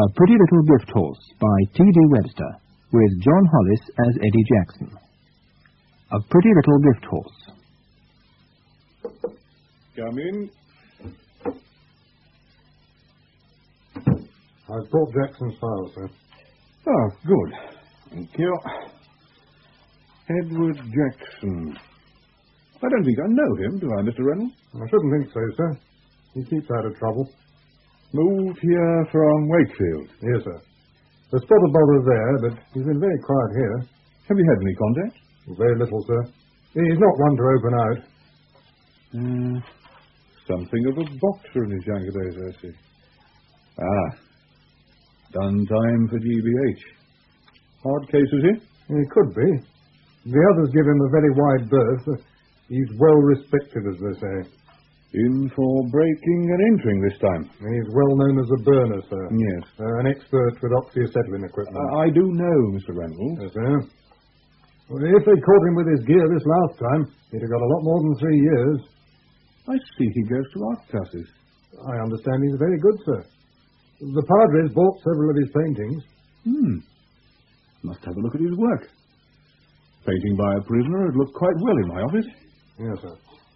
A Pretty Little Gift Horse by T.D. Webster, with John Hollis as Eddie Jackson. A Pretty Little Gift Horse. Come in. I've brought Jackson's file, sir. Oh, good. Thank you. Edward Jackson. I don't think I know him, do I, Mr. Reynolds? I shouldn't think so, sir. He keeps out of trouble. Moved here from Wakefield. Yes, sir. There's spot of bother there, but he's been very quiet here. Have you had any contact? Very little, sir. He's not one to open out. Something of a boxer in his younger days, I see. Done time for GBH. Hard case, is he? He could be. The others give him a very wide berth. He's well respected, as they say. In for breaking and entering this time. He's well known as a burner, sir. Yes. An expert with oxyacetylene equipment. I do know, Mr. Reynolds. Yes, sir. Well, if they caught him with his gear this last time, he'd have got a lot more than 3 years. I see he goes to art classes. I understand he's very good, sir. The Padres bought several of his paintings. Must have a look at his work. Painting by a prisoner would look quite well in my office. Yes, sir.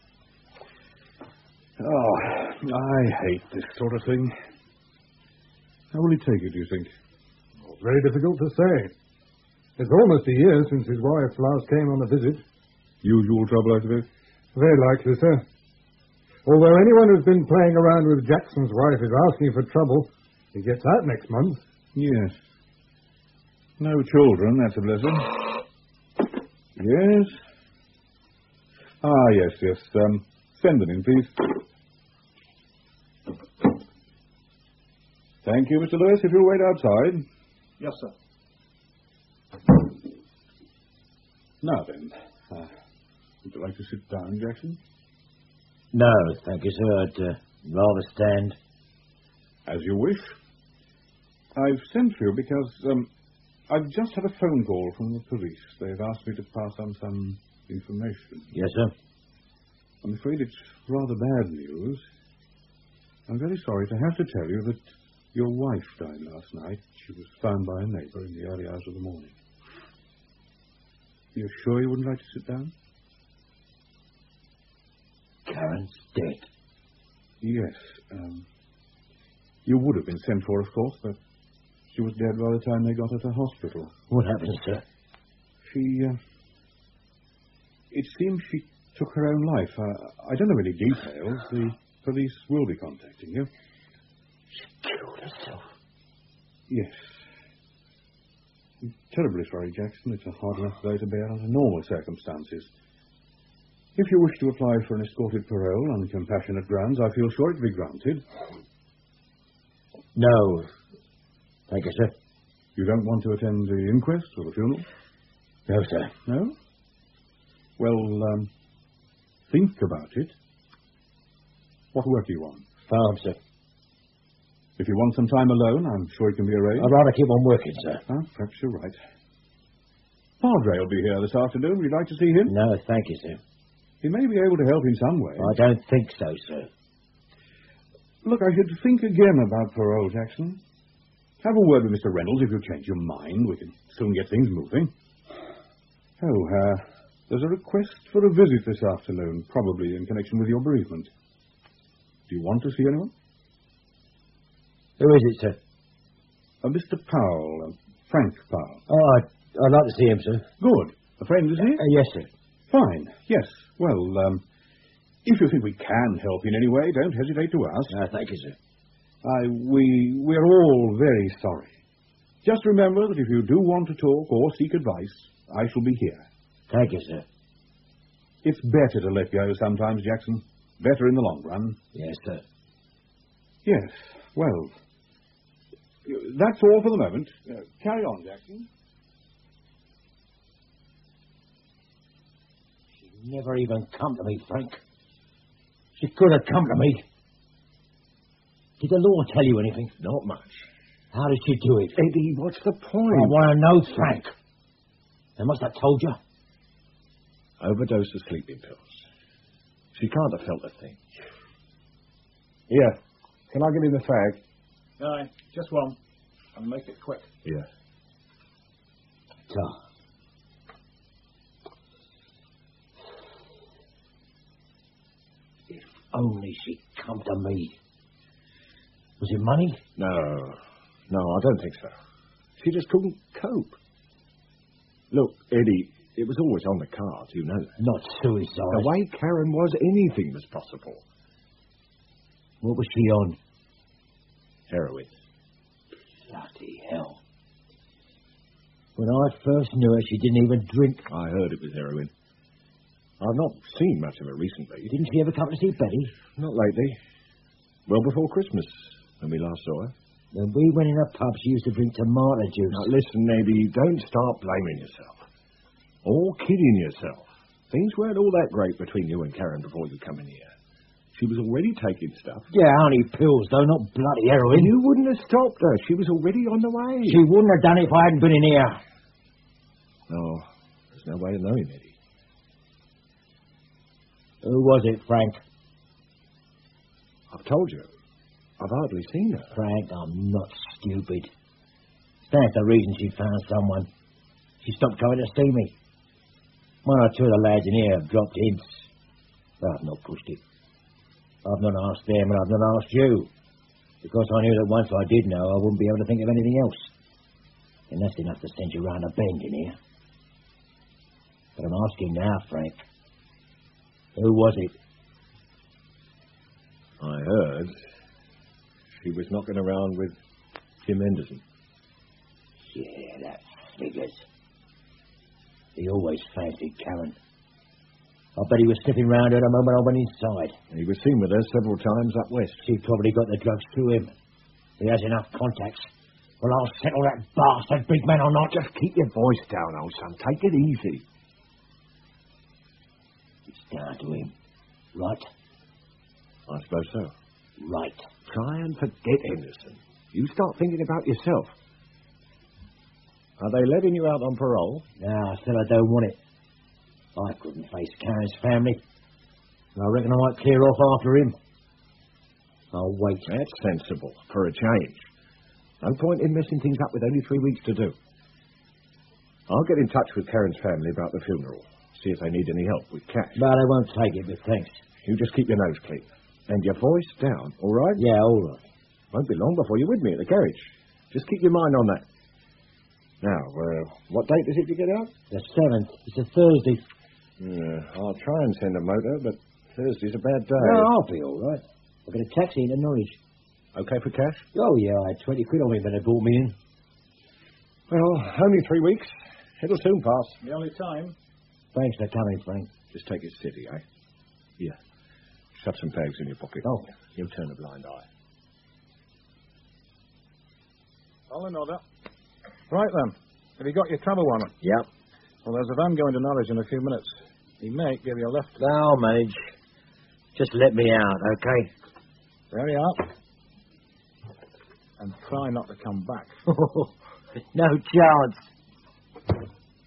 Oh, I hate this sort of thing. How will he take it, do you think? Well, very difficult to say. It's almost a year since his wife last came on a visit. Usual trouble, I suppose? Very likely, sir. Although anyone who's been playing around with Jackson's wife is asking for trouble, he gets out next month. Yes. No children, that's a blessing. Yes? Yes. Send them in, please. Thank you, Mr. Lewis. If you'll wait outside. Yes, sir. Now then, would you like to sit down, Jackson? No, thank you, sir. I'd rather stand. As you wish. I've sent for you because I've just had a phone call from the police. They've asked me to pass on some information. Yes, sir. I'm afraid it's rather bad news. I'm very sorry to have to tell you that your wife died last night. She was found by a neighbour in the early hours of the morning. You're sure you wouldn't like to sit down? Karen's dead. Yes. You would have been sent for, of course, but she was dead by the time they got her to hospital. What happened, sir? It seems she took her own life. I don't know any details. The police will be contacting you. She killed herself? Yes. I'm terribly sorry, Jackson. It's a hard enough blow to bear under normal circumstances. If you wish to apply for an escorted parole on compassionate grounds, I feel sure it will be granted. No. Thank you, sir. You don't want to attend the inquest or the funeral? No, sir. No? Well, think about it. What work do you want? Farm, sir. If you want some time alone, I'm sure it can be arranged. I'd rather keep on working, sir. Perhaps you're right. Padre will be here this afternoon. Would you like to see him? No, thank you, sir. He may be able to help in some way. I don't think so, sir. Look, I should think again about parole, Jackson. Have a word with Mr. Reynolds. If you change your mind, we can soon get things moving. There's a request for a visit this afternoon, probably in connection with your bereavement. Do you want to see anyone? Who is it, sir? Mr. Powell, Frank Powell. Oh, I'd like to see him, sir. Good. A friend, is he? Yes, sir. Fine. Yes. Well, if you think we can help in any way, don't hesitate to ask. Thank you, sir. We're all very sorry. Just remember that if you do want to talk or seek advice, I shall be here. Thank you, sir. It's better to let go sometimes, Jackson. Better in the long run. Yes, sir. Yes. Well, that's all for the moment. Carry on, Jackson. She never even come to me, Frank. She could have come to me. Did the law tell you anything? Not much. How did she do it? Eddie, what's the point? I want to know, Frank. They must have told you. Overdose of sleeping pills. She can't have felt a thing. Here, can I give you the fag? Aye, just one. And make it quick. Yeah. So. If only she'd come to me. Was it money? No, I don't think so. She just couldn't cope. Look, Eddie, it was always on the cards, you know that. Not suicide. The way Karen was, anything was possible. What was she on? Heroin. Bloody hell. When I first knew her, she didn't even drink. I heard it was heroin. I've not seen much of her recently. Didn't she ever come to see Betty? Not lately. Well before Christmas, when we last saw her. When we went in a pub, she used to drink tomato juice. Now listen, Eddie, don't start blaming yourself. Or kidding yourself. Things weren't all that great between you and Karen before you come in here. She was already taking stuff. Yeah, only pills, though, not bloody heroin. You wouldn't have stopped her. She was already on the way. She wouldn't have done it if I hadn't been in here. No, there's no way of knowing, Eddie. Who was it, Frank? I've told you. I've hardly seen her. Frank, I'm not stupid. That's the reason she found someone. She stopped coming to see me. One or two of the lads in here have dropped hints. But I've not pushed it. I've not asked them and I've not asked you. Because I knew that once I did know, I wouldn't be able to think of anything else. And that's enough to send you round a bend in here. But I'm asking now, Frank. Who was it? I heard she was knocking around with Jim Henderson. Yeah, that figures. He always fancied Karen. I bet he was sniffing round her the moment I went inside. He was seen with her several times up west. She probably got the drugs through him. He has enough contacts. Well, I'll settle that bastard, big man or not. Just keep your voice down, old son. Take it easy. It's down to him. Right? I suppose so. Right. Try and forget Henderson. You start thinking about yourself. Are they letting you out on parole? No, still I don't want it. I couldn't face Karen's family. I reckon I might clear off after him. I'll wait. That's sensible, for a change. No point in messing things up with only 3 weeks to do. I'll get in touch with Karen's family about the funeral. See if they need any help with cash. But they won't take it, but thanks. You just keep your nose clean. And your voice down, all right? Yeah, all right. Won't be long before you're with me at the garage. Just keep your mind on that. Now, what date is it you get out? The 7th. It's a Thursday. Yeah, I'll try and send a motor, but Thursday's a bad day. No, I'll be all right. I'll get a taxi into Norwich. Okay for cash? Oh, yeah, I had 20 quid on me when they brought me in. Well, only 3 weeks. It'll soon pass. The only time. Thanks for coming, Frank. Just take it steady, eh? Here. Shove some bags in your pocket. Oh. You'll turn a blind eye. All in order. Right then. Have you got your travel warrant? Yep. Well, there's a van going to Norwich in a few minutes. He may give you a lift. I'll manage. Just let me out, okay? There you are. And try not to come back. No chance.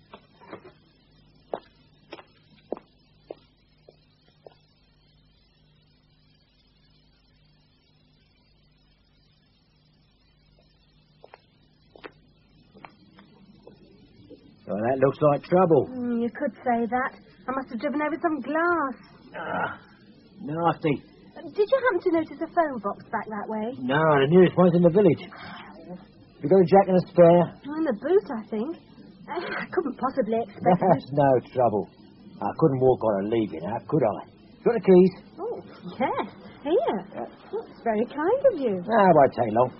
Well, that looks like trouble. You could say that. I must have driven over some glass. Nasty. Did you happen to notice a phone box back that way? No, the nearest one's in the village. You got a jack and a spare? In the boot, I think. I couldn't possibly expect it. That's no trouble. I couldn't walk on and leave you now, could I? Got the keys? Oh, yes. Here. That's very kind of you. It won't take long.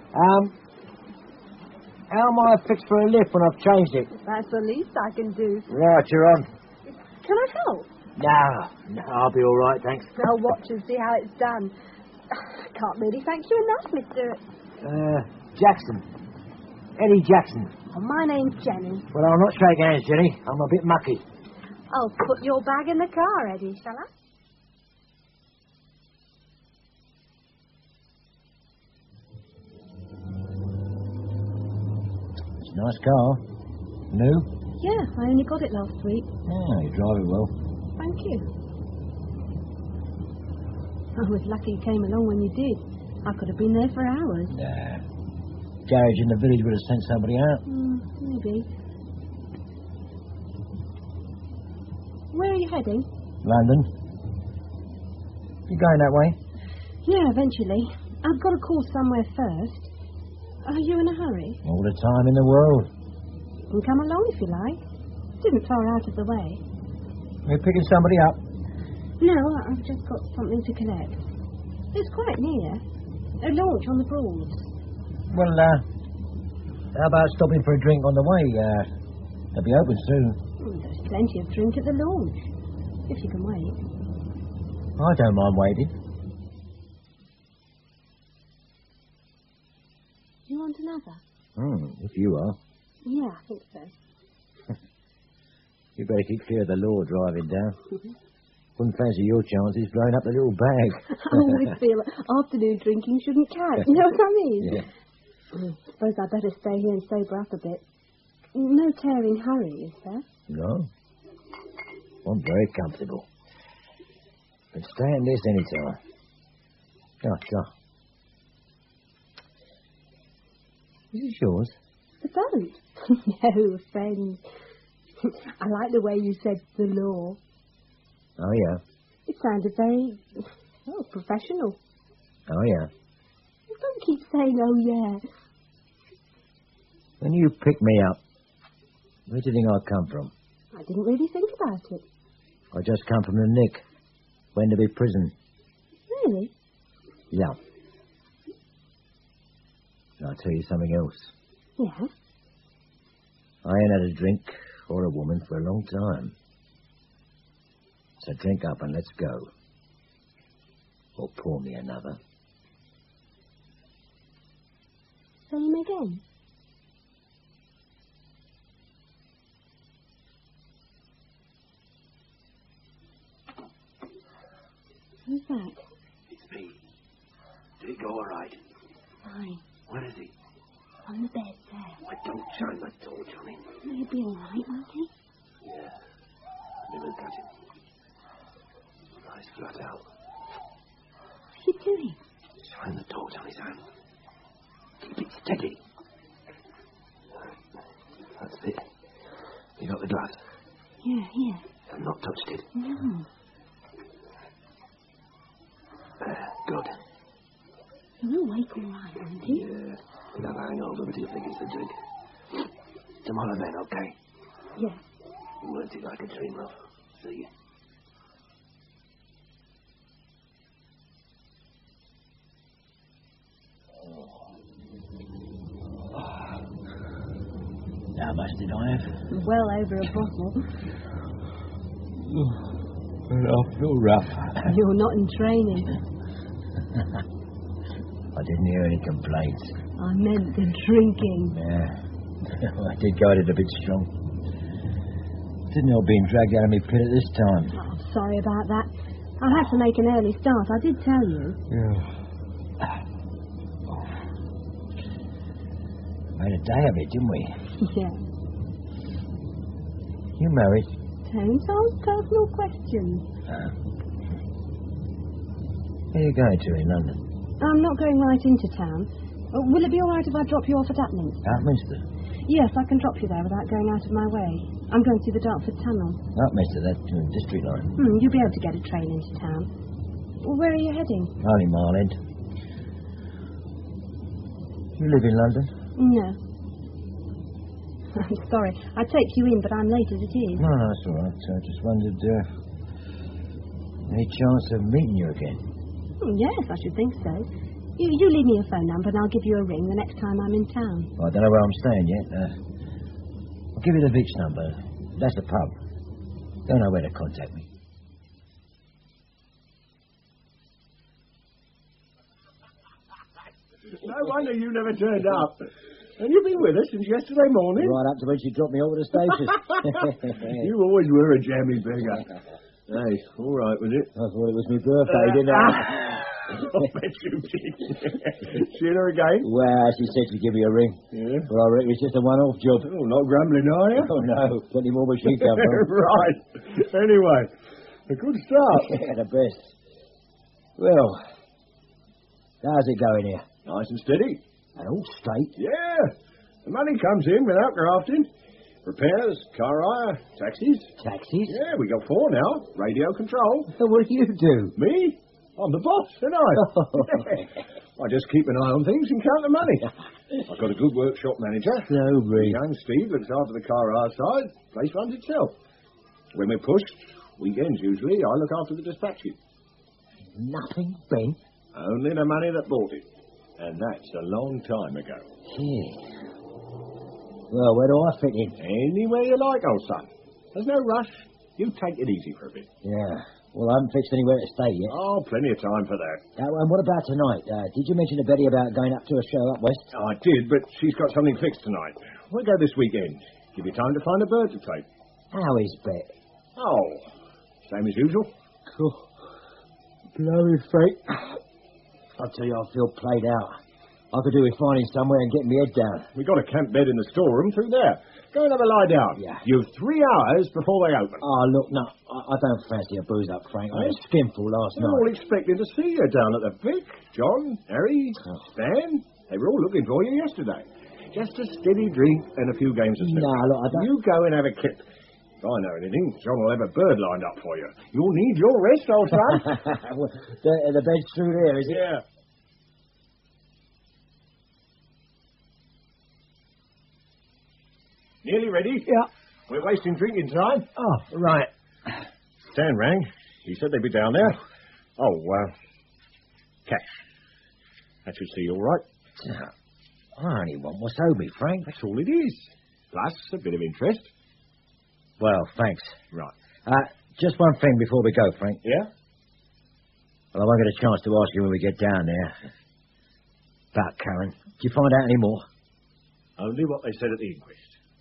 How am I fixed for a lift when I've changed it? That's the least I can do. Right, you're on. Can I help? No, I'll be all right, thanks. I'll watch and see how it's done. I can't really thank you enough, Mr. Jackson. Eddie Jackson. Oh, my name's Jenny. Well, I'll not shake hands, Jenny. I'm a bit mucky. I'll put your bag in the car, Eddie, shall I? It's a nice car. New? Yeah, I only got it last week. Yeah, you drive it well. Thank you. I was lucky you came along when you did. I could have been there for hours. Nah. garage in the village would have sent somebody out. Maybe. Where are you heading? London. You going that way? Yeah, eventually. I've got to call somewhere first. Are you in a hurry? All the time in the world. You can come along if you like. It isn't far out of the way. We're picking somebody up. No, I've just got something to collect. It's quite near. A launch on the Broads. Well, how about stopping for a drink on the way? They'll be open soon. There's plenty of drink at the launch. If you can wait. I don't mind waiting. You want another? If you are. Yeah, I think so. You better keep clear of the law driving down. Wouldn't fancy your chances blowing up the little bag. I always feel afternoon drinking shouldn't count. You know what I mean? Yeah. Suppose I'd better stay here and sober up a bit. No tearing hurry, is there? No. I'm very comfortable. Can stand this any time. Go. Is this yours? The boat? No, friend. I like the way you said the law. Oh, yeah. It sounded very, professional. Oh, yeah. Don't keep saying, oh, yeah. When you picked me up, where do you think I come from? I didn't really think about it. I just come from the Nick. Wenderby prison. Really? Yeah. I'll tell you something else. Yeah? I ain't had a drink or a woman for a long time. So drink up and let's go. Or pour me another. Same again? Who's that? It's me. Did it go all right? Fine. Where is he? On the bed there. Why, don't shine that torch on him. He'll be all right, won't he? Yeah. Never got him. Eyes flat out. What's he doing? Shine the torch on his hand. Keep it steady. That's it. You got the glass? Yeah, here. I've not touched it. No. Good. He'll wake all right, won't he? Yeah. He'll have a hangover, but he'll think it's the drink. Tomorrow then, okay? Yeah. You weren't it like a dream, love? See? How much did I have? Well over a bottle. I feel rough. You're not in training. I didn't hear any complaints. I meant the drinking. Yeah. I did go at it a bit strong. Didn't know being dragged out of my pit at this time. Oh, I'm sorry about that. I had to make an early start. I did tell you. Yeah. Made a day of it, didn't we? Yeah. You married? Don't ask personal questions. Where are you going to in London? I'm not going right into town. Will it be all right if I drop you off at Upminster? Upminster? Yes, I can drop you there without going out of my way. I'm going through the Dartford Tunnel. Upminster, that district line. You'll be able to get a train into town. Where are you heading? Only Mile End. You live in London? No. I'm sorry. I'd take you in, but I'm late as it is. No, that's all right. I just wondered, any chance of meeting you again? Yes, I should think so. You leave me your phone number and I'll give you a ring the next time I'm in town. Well, I don't know where I'm staying yet. I'll give you the Vix number. That's the pub. Don't know where to contact me. No wonder you never turned up. And you've been with us since yesterday morning? Right up to when she dropped me over the station. You always were a jammy beggar. Hey, all right, was it? I thought it was my birthday, didn't I? I bet you did. Seen her again? Well, she said she'd give me a ring. Yeah? But I reckon it's just a one-off job. Oh, not grumbling, are you? Oh, no. Plenty more where she come from. Right. Anyway, a good start. Yeah, the best. Well, how's it going here? Nice and steady. And all straight? Yeah. The money comes in without grafting. Repairs, car hire, taxis. Taxis? Yeah, we got 4 now. Radio control. What do you do? Me? I'm the boss, ain't I? I just keep an eye on things and count the money. I've got a good workshop manager. So brief. Young Steve looks after the car hire side. Place runs itself. When we're pushed, weekends usually, I look after the dispatching. Nothing bent? Only the money that bought it. And that's a long time ago. Yeah. Well, where do I fit in? Anywhere you like, old son. There's no rush. You take it easy for a bit. Yeah. Well, I haven't fixed anywhere to stay yet. Oh, plenty of time for that. And what about tonight? Did you mention to Betty about going up to a show up west? I did, but she's got something fixed tonight. We'll go this weekend. Give you time to find a bird to take. How is Bet? Oh, same as usual. Cool. Bloody fate. I tell you, I feel played out. I could do with finding somewhere and getting my head down. We got a camp bed in the storeroom through there. Go and have a lie down. Yeah. You've 3 hours before they open. Oh, look, no, I don't fancy a booze up, Frank. I had a skinful last They're night. all expecting to see you down at the Vic. John, Harry, Stan. They were all looking for you yesterday. Just a steady drink and a few games of snooker. No, look, I don't... You go and have a kip. If I know anything, John will have a bird lined up for you. You'll need your rest, old son. Well, the bed's through there, is it? Yeah. Nearly ready? Yeah. We're wasting drinking time. Oh, right. Stan rang. He said they'd be down there. Oh, cash. That should see you all right. I only want what's owed me, Frank. That's all it is. Plus a bit of interest. Well, thanks. Right. Just one thing before we go, Frank. Yeah? Well, I won't get a chance to ask you when we get down there. About Karen. Did you find out any more? Only what they said at the inquest.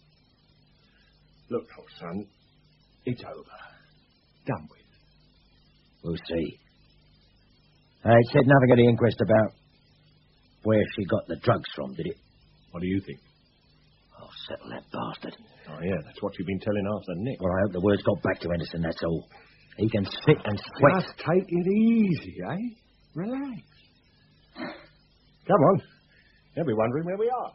Look, old son, it's over. Done with. We'll see. It said nothing at the inquest about where she got the drugs from, did it? What do you think? I'll settle that bastard. Oh, yeah, that's what you've been telling Arthur Nick. Well, I hope the word's got back to Anderson, that's all. He can sit and sweat. Just take it easy, eh? Relax. Come on. They'll be wondering where we are.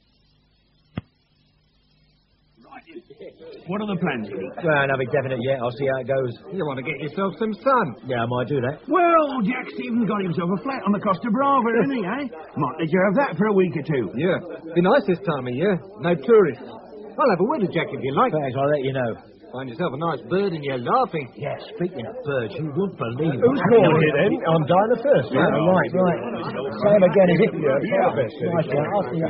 What are the plans, Eddie? Well, nothing definite yet. I'll see how it goes. You want to get yourself some sun? Yeah, I might do that. Well, Jack Stevens got himself a flat on the Costa Brava, hasn't he, eh? Might let you have that for a week or 2. Yeah. Be nice this time of year. No tourists. I'll have a word with Jack if you like. Thanks, I'll let you know. Find yourself a nice bird and you're laughing. Yeah, speaking of birds, you wouldn't believe it. Who's calling it then? I'm dying of thirst. Yeah, right. Same again, is it? Yeah. Nice one. I'll see you.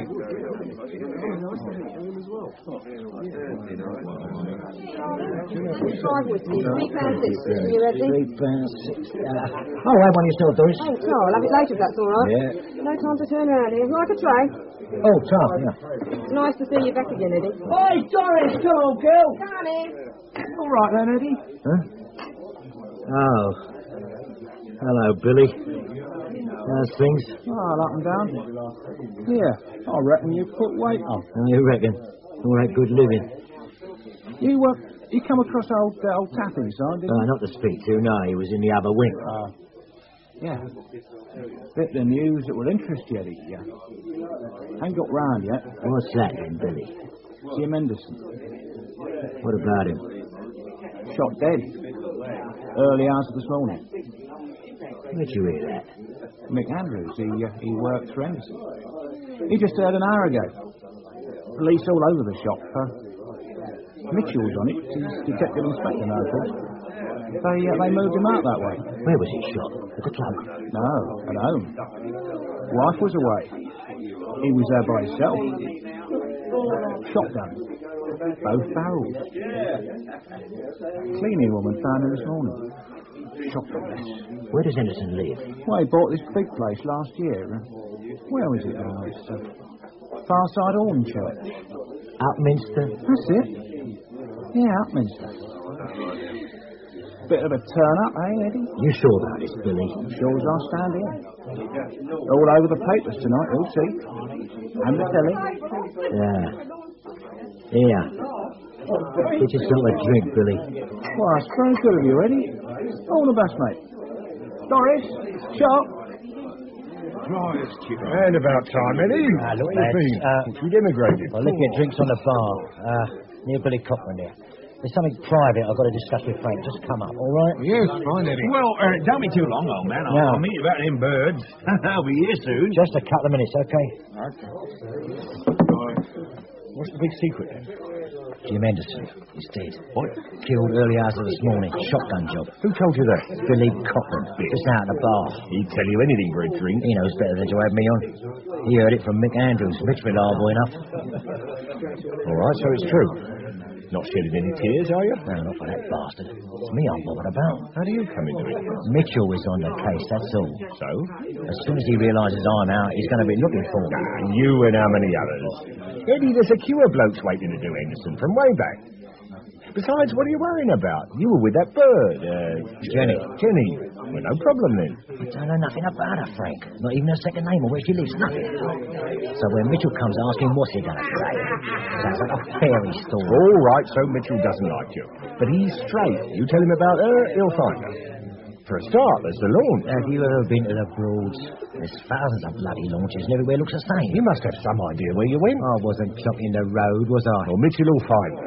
£5 whiskies, £3.60. You ready? £3.60. Oh, have one yourself, Doris. Thanks, no, I'll have it later if that's all right. Yeah. No time to turn around here. Like a tray. Oh, Tom, yeah. It's nice to see you back again, Eddie. Hey, Doris, come on, girl. Come on in. All right then, Eddie. Huh? Oh. Hello, Billy. How's things? Oh, up and down. Yeah, I reckon you put weight on. You reckon? All that good living. You come across old Taffy, son, didn't you? Not to speak to, no. He was in the other wing. Yeah. Bit of news that will interest you, Eddie. Yeah. Ain't got round yet. What's that then, Billy? Jim Henderson. What about him? Shot dead. Early hours of this morning. Where'd you hear that? Mick Andrews, he works for Henderson. He just heard an hour ago. Police all over the shop. Mitchell's on it. He's detective inspector now, of course. They moved him out that way. Where was he shot? At the club? No, at home. Wife was away. He was there by himself. Shotgun. Both barrels. Cleaning woman found him this morning. Shotgun. Where does Henderson live? Well, he bought this big place last year. Where was it now? It's Farside Hornchurch. Upminster? That's it. Yeah, Upminster. Bit of a turn-up, eh, Eddie? You sure about this, Billy? Sure as I stand here. All over the papers tonight, you'll see. And the telly. Yeah. Here. Get yourself a drink, Billy. Well, that's very good of you, Eddie. All the best, mate. Doris, shop. dry as chicken. And about time, Eddie. Look, Where you lads, been? Since we'd emigrated. I'll leave your drinks on the bar, near Billy Cochran there. There's something private I've got to discuss with Frank. Just come up, all right? Yes, fine, Eddie. Well, don't be too long, old man. I'll meet you about them birds. I'll be here soon. Just a couple of minutes, okay? What's the big secret, then? Jim Henderson. He's dead. What? Killed early hours of this morning. Shotgun job. Who told you that? Billy Cochran. Just out at the bar. He'd tell you anything for a drink. He knows better than to have me on. He heard it from Mick Andrews. Mick's reliable enough. All right, so it's true. Not shedding any tears, are you? No, not for that bastard. It's me I'm bothered about. How do you come into it? Mitchell is on the case, that's all. So? As soon as he realises I'm out, he's going to be looking for me. And you and how many others? Eddie, there's a queue of blokes waiting to do Henderson from way back. Besides, what are you worrying about? You were with that bird, Jenny. Jenny. Well, no problem then. I don't know nothing about her, Frank. Not even her second name or where she lives, nothing. So when Mitchell comes asking, what's he going to say? Sounds like a fairy story. All right, so Mitchell doesn't like you. But he's straight. You tell him about her, he'll find her. For a start, there's the launch. Have you ever been to the Broads? There's thousands of bloody launches and everywhere looks the same. You must have some idea where you went. I wasn't blocking the road, was I? Well, Mitchell will find her.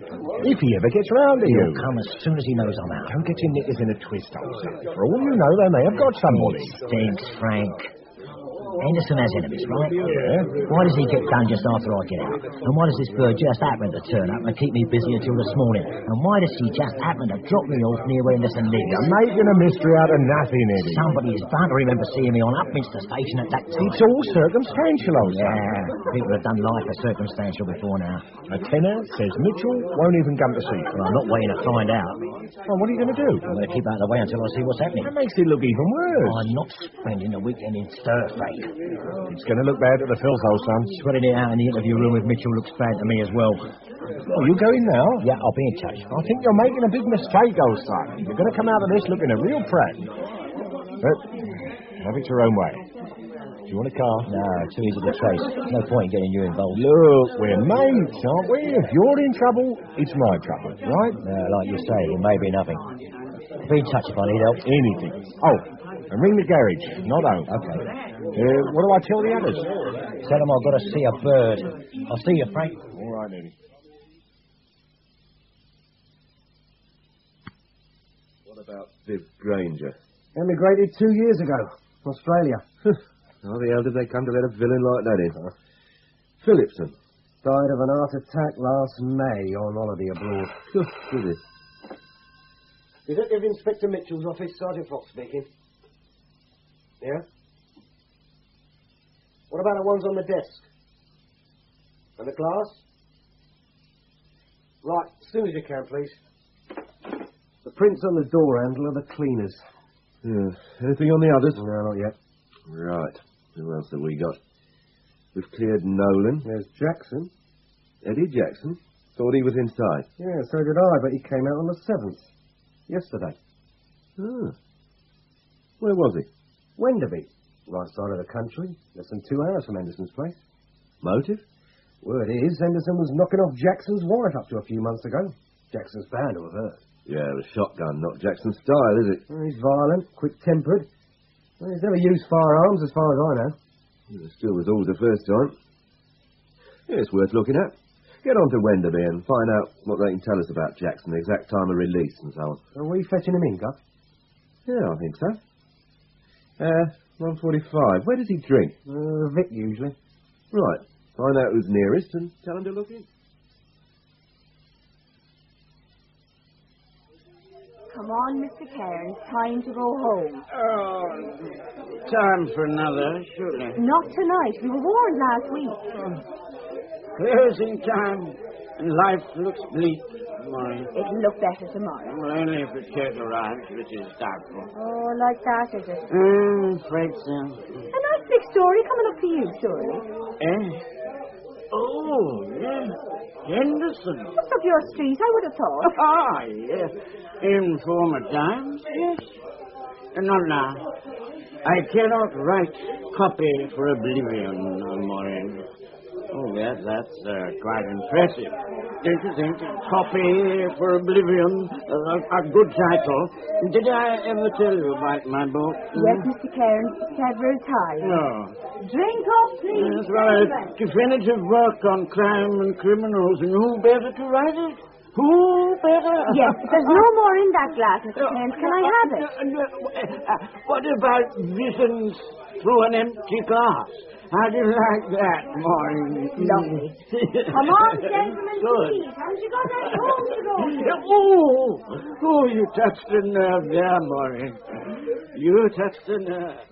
If he ever gets round to you. He'll come as soon as he knows I'm out. Don't get your knickers in a twist, old son. For all you know, they may have got somebody. Stinks, Frank. Henderson has enemies, right? Yeah. Why does he get done just after I get out? And why does this bird just happen to turn up and keep me busy until this morning? And why does he just happen to drop me off near where Henderson lives? You're making a mystery out of nothing, Eddie. Somebody is bound to remember seeing me on Upminster Station at that time. It's all circumstantial, old son. Yeah, people have done life as circumstantial before now. A tenor says Mitchell won't even come to see you. Well, I'm not waiting to find out. Well, what are you going to do? I'm going to keep out of the way until I see what's happening. That makes it look even worse. I'm not spending the weekend in stir, Frank. It's going to look bad at the Phil's, old son. Sweating it out in the interview room with Mitchell looks bad to me as well. Oh, you going now? Yeah, I'll be in touch. I think you're making a big mistake, old son. You're going to come out of this looking a real prat. But have it your own way. Do you want a car? No, too easy to trace. No point in getting you involved. Look, we're mates, aren't we? If you're in trouble, it's my trouble, right? Like you say, it may be nothing. Be in touch if I need help. Anything. Oh, and ring the garage, not home. Okay. What do I tell the others? Tell them I've got to see a bird. I'll see you, Frank. All right, Eddie. What about Viv Granger? Emigrated 2 years ago. Australia. How the hell did they come to let a villain like that in? Phillipson. Died of an heart attack last May on holiday abroad. Did he? Detective Inspector Mitchell's office, Sergeant Fox speaking. Yeah? What about the ones on the desk? And the glass? Right, as soon as you can, please. The prints on the door handle are the cleaners. Yeah. Anything on the others? No, not yet. Right. Who else have we got? We've cleared Nolan. There's Jackson. Eddie Jackson? Thought he was inside. Yeah, so did I, but he came out on the 7th. Yesterday. Oh. Where was he? Wenderby. Right side of the country. Less than 2 hours from Henderson's place. Motive? Word is, Henderson was knocking off Jackson's wife up to a few months ago. Jackson's bound to have heard. Yeah, the shotgun, not Jackson's style, is it? Well, he's violent, quick-tempered. Well, he's never used firearms, as far as I know. It still was always the first time. Yeah, it's worth looking at. Get on to Wenderby and find out what they can tell us about Jackson, the exact time of release and so on. Are we fetching him in, Guff? Yeah, I think so. 1:45. Where does he drink? Vic, usually. Right. Find out who's nearest and tell him to look in. Come on, Mr. Cairns. Time to go home. Oh, time for another, surely. Not tonight. We were warned last week. Closing time, and life looks bleak. Tomorrow. It'll look better tomorrow. Well, only if the turtle arrives, which is doubtful. Oh, like that, is it? Afraid so. A nice big story coming up for you, surely. Oh, yes. Henderson. What's up your street, I would have thought. Ah, yes. In former times, yes. Not now. I cannot write copy for oblivion, Maureen. Oh, yes, that's quite impressive. Don't you think? Copy for Oblivion, a good title. Did I ever tell you about my book? Yes, Mr. Cairns, several times. No. Drink off, please. Yes, well, a definitive work on crime and criminals, and who better to write it? Who better? Yes, there's no more in that glass, Mr. Cairns. Can I have it? What about visions through an empty glass? How do you like that, Maureen? Lovely. Come on, gentlemen, please. Haven't you got any home to go? Oh, you touched a nerve there, Maureen. You touched a nerve.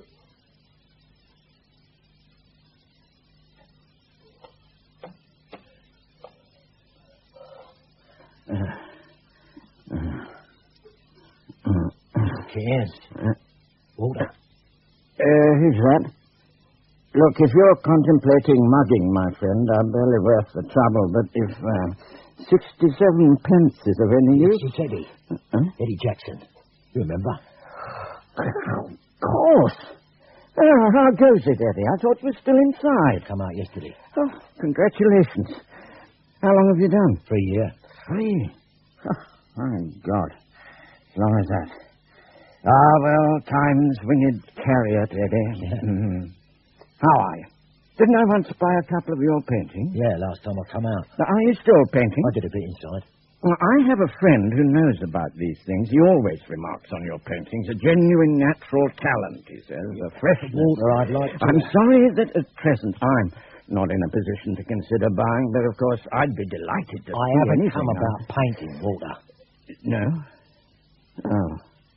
Cairns. Walter. Who's that? Look, if you're contemplating mugging, my friend, I'm barely worth the trouble, but if 67 pence is of any use... It's Eddie. Eddie Jackson. You remember? Of course. How goes it, Eddie? I thought you were still inside. Come out yesterday. Oh, congratulations. How long have you done? 3 years. 3? Oh, my God. As long as that. Ah, well, time's winged chariot, Eddie. Yeah. Mm-hmm. How are you? Didn't I once buy a couple of your paintings? Yeah, last time I come out. Now, are you still painting? I did a bit inside. Well, I have a friend who knows about these things. He always remarks on your paintings. A genuine natural talent, he says. A freshness. Walter, I'd like to... I'm sorry that at present I'm not in a position to consider buying, but of course I'd be delighted to I see haven't anything come about painting, Walter. No? Oh.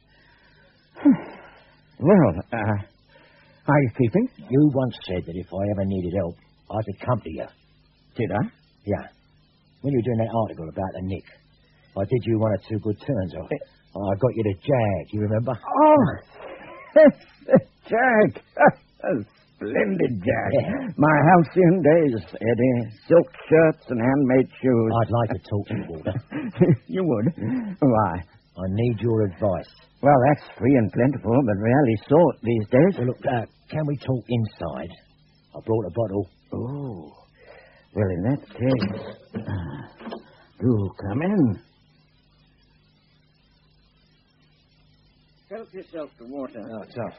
Well, how are you keeping? You once said that if I ever needed help, I could come to you. Did I? Yeah. When you were doing that article about the Nick, I did you 1 or 2 good turns. I got you to Jag, you remember? Oh, Jag. Splendid Jag. Yeah. My halcyon days, Eddie. Silk shirts and handmade shoes. I'd like to talk to you, Walter. You would? Why? I need your advice. Well, that's free and plentiful, but rarely sought these days. Well, look, can we talk inside? I brought a bottle. Oh. Well, in that case, do come in. Help yourself to water. Oh, tough.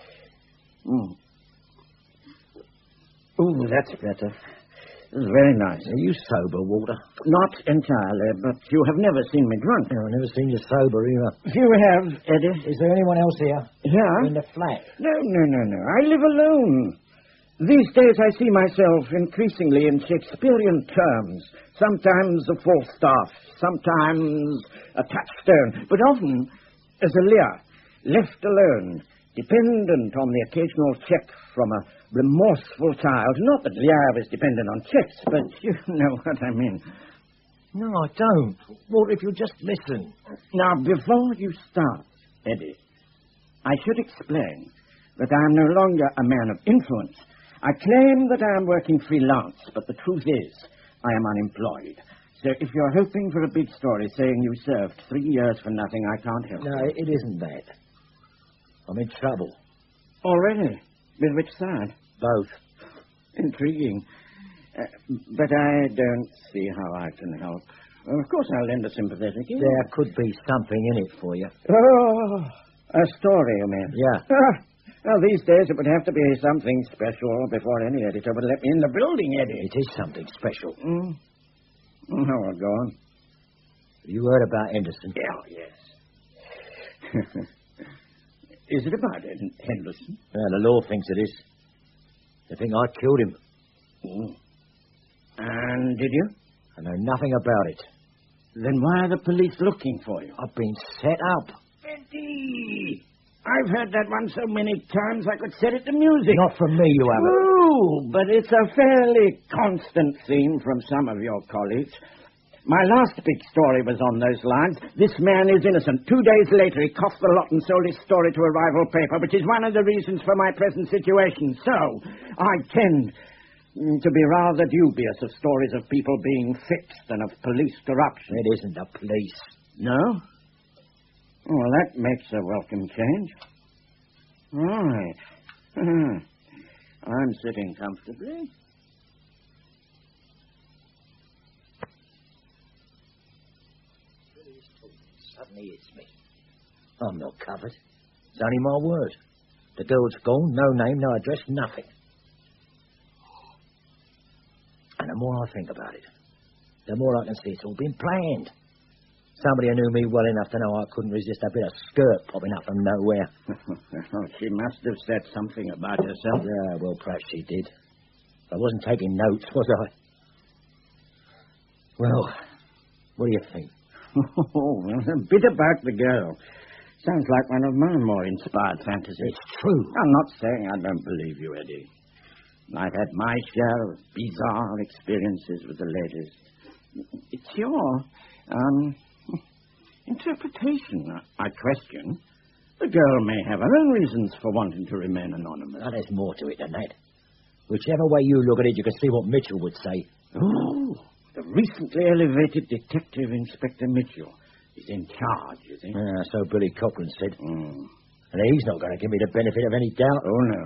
Oh, that's better. This is very nice. Are you sober, Walter? Not entirely, but you have never seen me drunk. No, I've never seen you sober either. You have, Eddie. Is there anyone else here? Yeah? In the flat? No. I live alone. These days I see myself increasingly in Shakespearean terms. Sometimes a Falstaff, sometimes a touchstone, but often as a Lear, left alone, dependent on the occasional check from a remorseful child. Not that Lear was dependent on checks, but you know what I mean. No, I don't. What if you just listen? Now, before you start, Eddie, I should explain that I am no longer a man of influence. I claim that I am working freelance, but the truth is I am unemployed. So if you're hoping for a big story saying you served 3 years for nothing, I can't help. No, it isn't that. I'm in trouble. Already? With which side? Both. Intriguing. But I don't see how I can help. Well, of course I'll lend a sympathetic ear. There could be something in it for you. Oh, a story, you mean? Yeah. Well, these days it would have to be something special before any editor would let me in the building, Eddie. It is something special. Oh, well, go on. You heard about Henderson? Oh, yes. Is it about Henderson? Well, the law thinks it is. They think I killed him. And did you? I know nothing about it. Then why are the police looking for you? I've been set up. Eddie! I've heard that one so many times I could set it to music. Not from me, you haven't. True, but it's a fairly constant theme from some of your colleagues. My last big story was on those lines. This man is innocent. 2 days later, he coughed the lot and sold his story to a rival paper, which is one of the reasons for my present situation. So, I tend to be rather dubious of stories of people being fixed and of police corruption. It isn't the police. No? Well, that makes a welcome change. Right. I'm sitting comfortably. Suddenly hits me. I'm not covered. It's only my word. The girl's gone, no name, no address, nothing. And the more I think about it, the more I can see it's all been planned. Somebody who knew me well enough to know I couldn't resist a bit of skirt popping up from nowhere. She must have said something about herself. Yeah, well, perhaps she did. I wasn't taking notes, was I? Well, what do you think? Oh, a bit about the girl. Sounds like one of my more inspired fantasies. It's true. I'm not saying I don't believe you, Eddie. I've had my share of bizarre experiences with the ladies. It's your interpretation I question. The girl may have her own reasons for wanting to remain anonymous. Now, there's more to it than that. Whichever way you look at it, you can see what Mitchell would say. Oh, the recently elevated Detective Inspector Mitchell is in charge, you think? Yeah, so Billy Cochran said. And he's not going to give me the benefit of any doubt. Oh, no.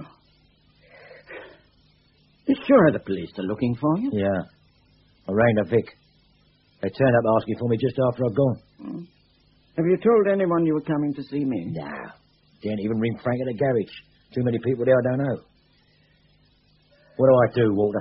You sure the police are looking for you? Yeah. I rang the Vic. They turned up asking for me just after I'd gone. Have you told anyone you were coming to see me? No. Didn't even ring Frank at the garage. Too many people there I don't know. What do I do, Walter?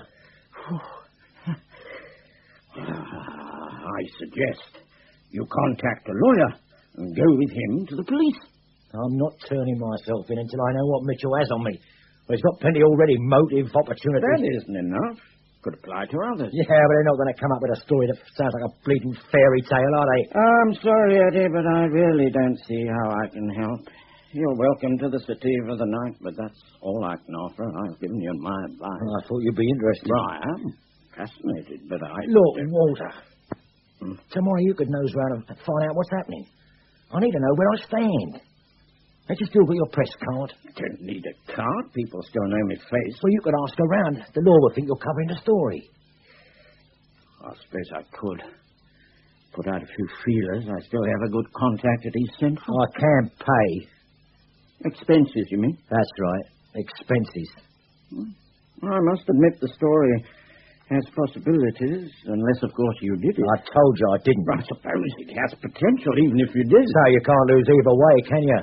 I suggest you contact a lawyer and go with him to the police. I'm not turning myself in until I know what Mitchell has on me. Well, he's got plenty already, motive, opportunity. That isn't enough. Could apply to others. Yeah, but they're not going to come up with a story that sounds like a bleeding fairy tale, are they? I'm sorry, Eddie, but I really don't see how I can help. You're welcome to the city for the night, but that's all I can offer. I've given you my advice. I thought you'd be interested. Well, I am fascinated, but I... Look, Walter, tomorrow you could nose round and find out what's happening. I need to know where I stand. Ain't you still got your press card? I don't need a card. People still know my face. Well, you could ask around. The law would think you're covering the story. I suppose I could. Put out a few feelers. I still have a good contact at East Central. I can pay. Expenses, you mean? That's right. Expenses. Well, I must admit the story has possibilities, unless, of course, you did it. I told you I didn't. I suppose it has potential, even if you did. So you can't lose either way, can you?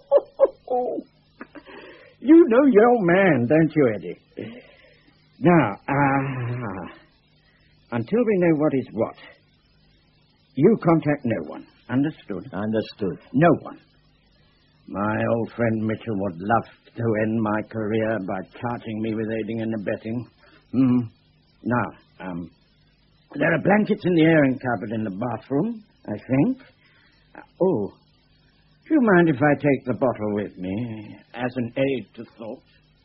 You know your man, don't you, Eddie? Now, until we know what is what, you contact no one. Understood? Understood. No one. My old friend Mitchell would love to end my career by charging me with aiding and abetting. Now, there are blankets in the airing cupboard in the bathroom, I think. Do you mind if I take the bottle with me as an aid to thought?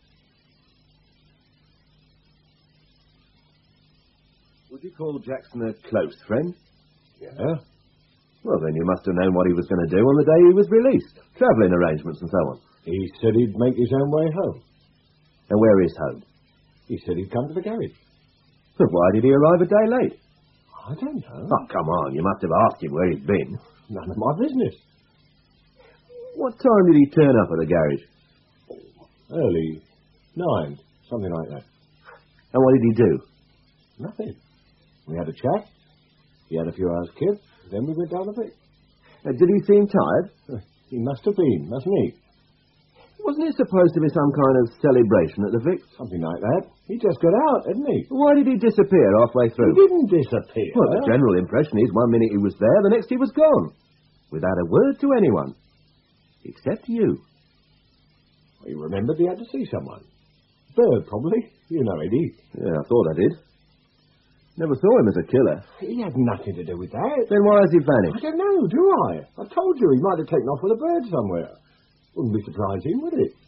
Would you call Jackson a close friend? Yeah. Well, then you must have known what he was going to do on the day he was released. Travelling arrangements and so on. He said he'd make his own way home. And where is home? He said he'd come to the garage. But why did he arrive a day late? I don't know. Oh, come on. You must have asked him where he'd been. None of my business. What time did he turn up at the garage? Early. 9. Something like that. And what did he do? Nothing. We had a chat. He had a few hours kip. Then we went down the Vic. Did he seem tired? He must have been, mustn't he? Wasn't it supposed to be some kind of celebration at the Vic? Something like that. He just got out, didn't he? Why did he disappear halfway through? He didn't disappear. Well, the general impression is 1 minute he was there, the next he was gone. Without a word to anyone. Except you. He remembered he had to see someone. Bird, probably. You know Eddie. Yeah, I thought I did. Never saw him as a killer. He had nothing to do with that. Then why has he vanished? I don't know, do I? I told you he might have taken off with a bird somewhere. Wouldn't be surprising, would it?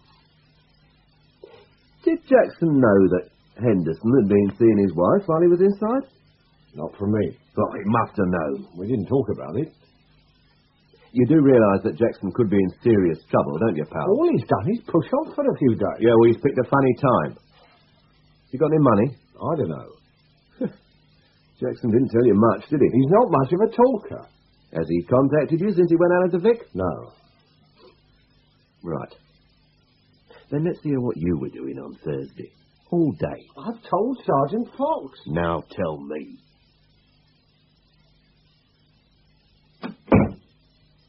Did Jackson know that Henderson had been seeing his wife while he was inside? Not from me. But he must have known. We didn't talk about it. You do realise that Jackson could be in serious trouble, don't you, pal? All he's done is push off for a few days. Yeah, well, he's picked a funny time. You got any money? I don't know. Jackson didn't tell you much, did he? He's not much of a talker. Has he contacted you since he went out of the Vic? No. Right. Then let's hear what you were doing on Thursday. All day. I've told Sergeant Fox. Now tell me.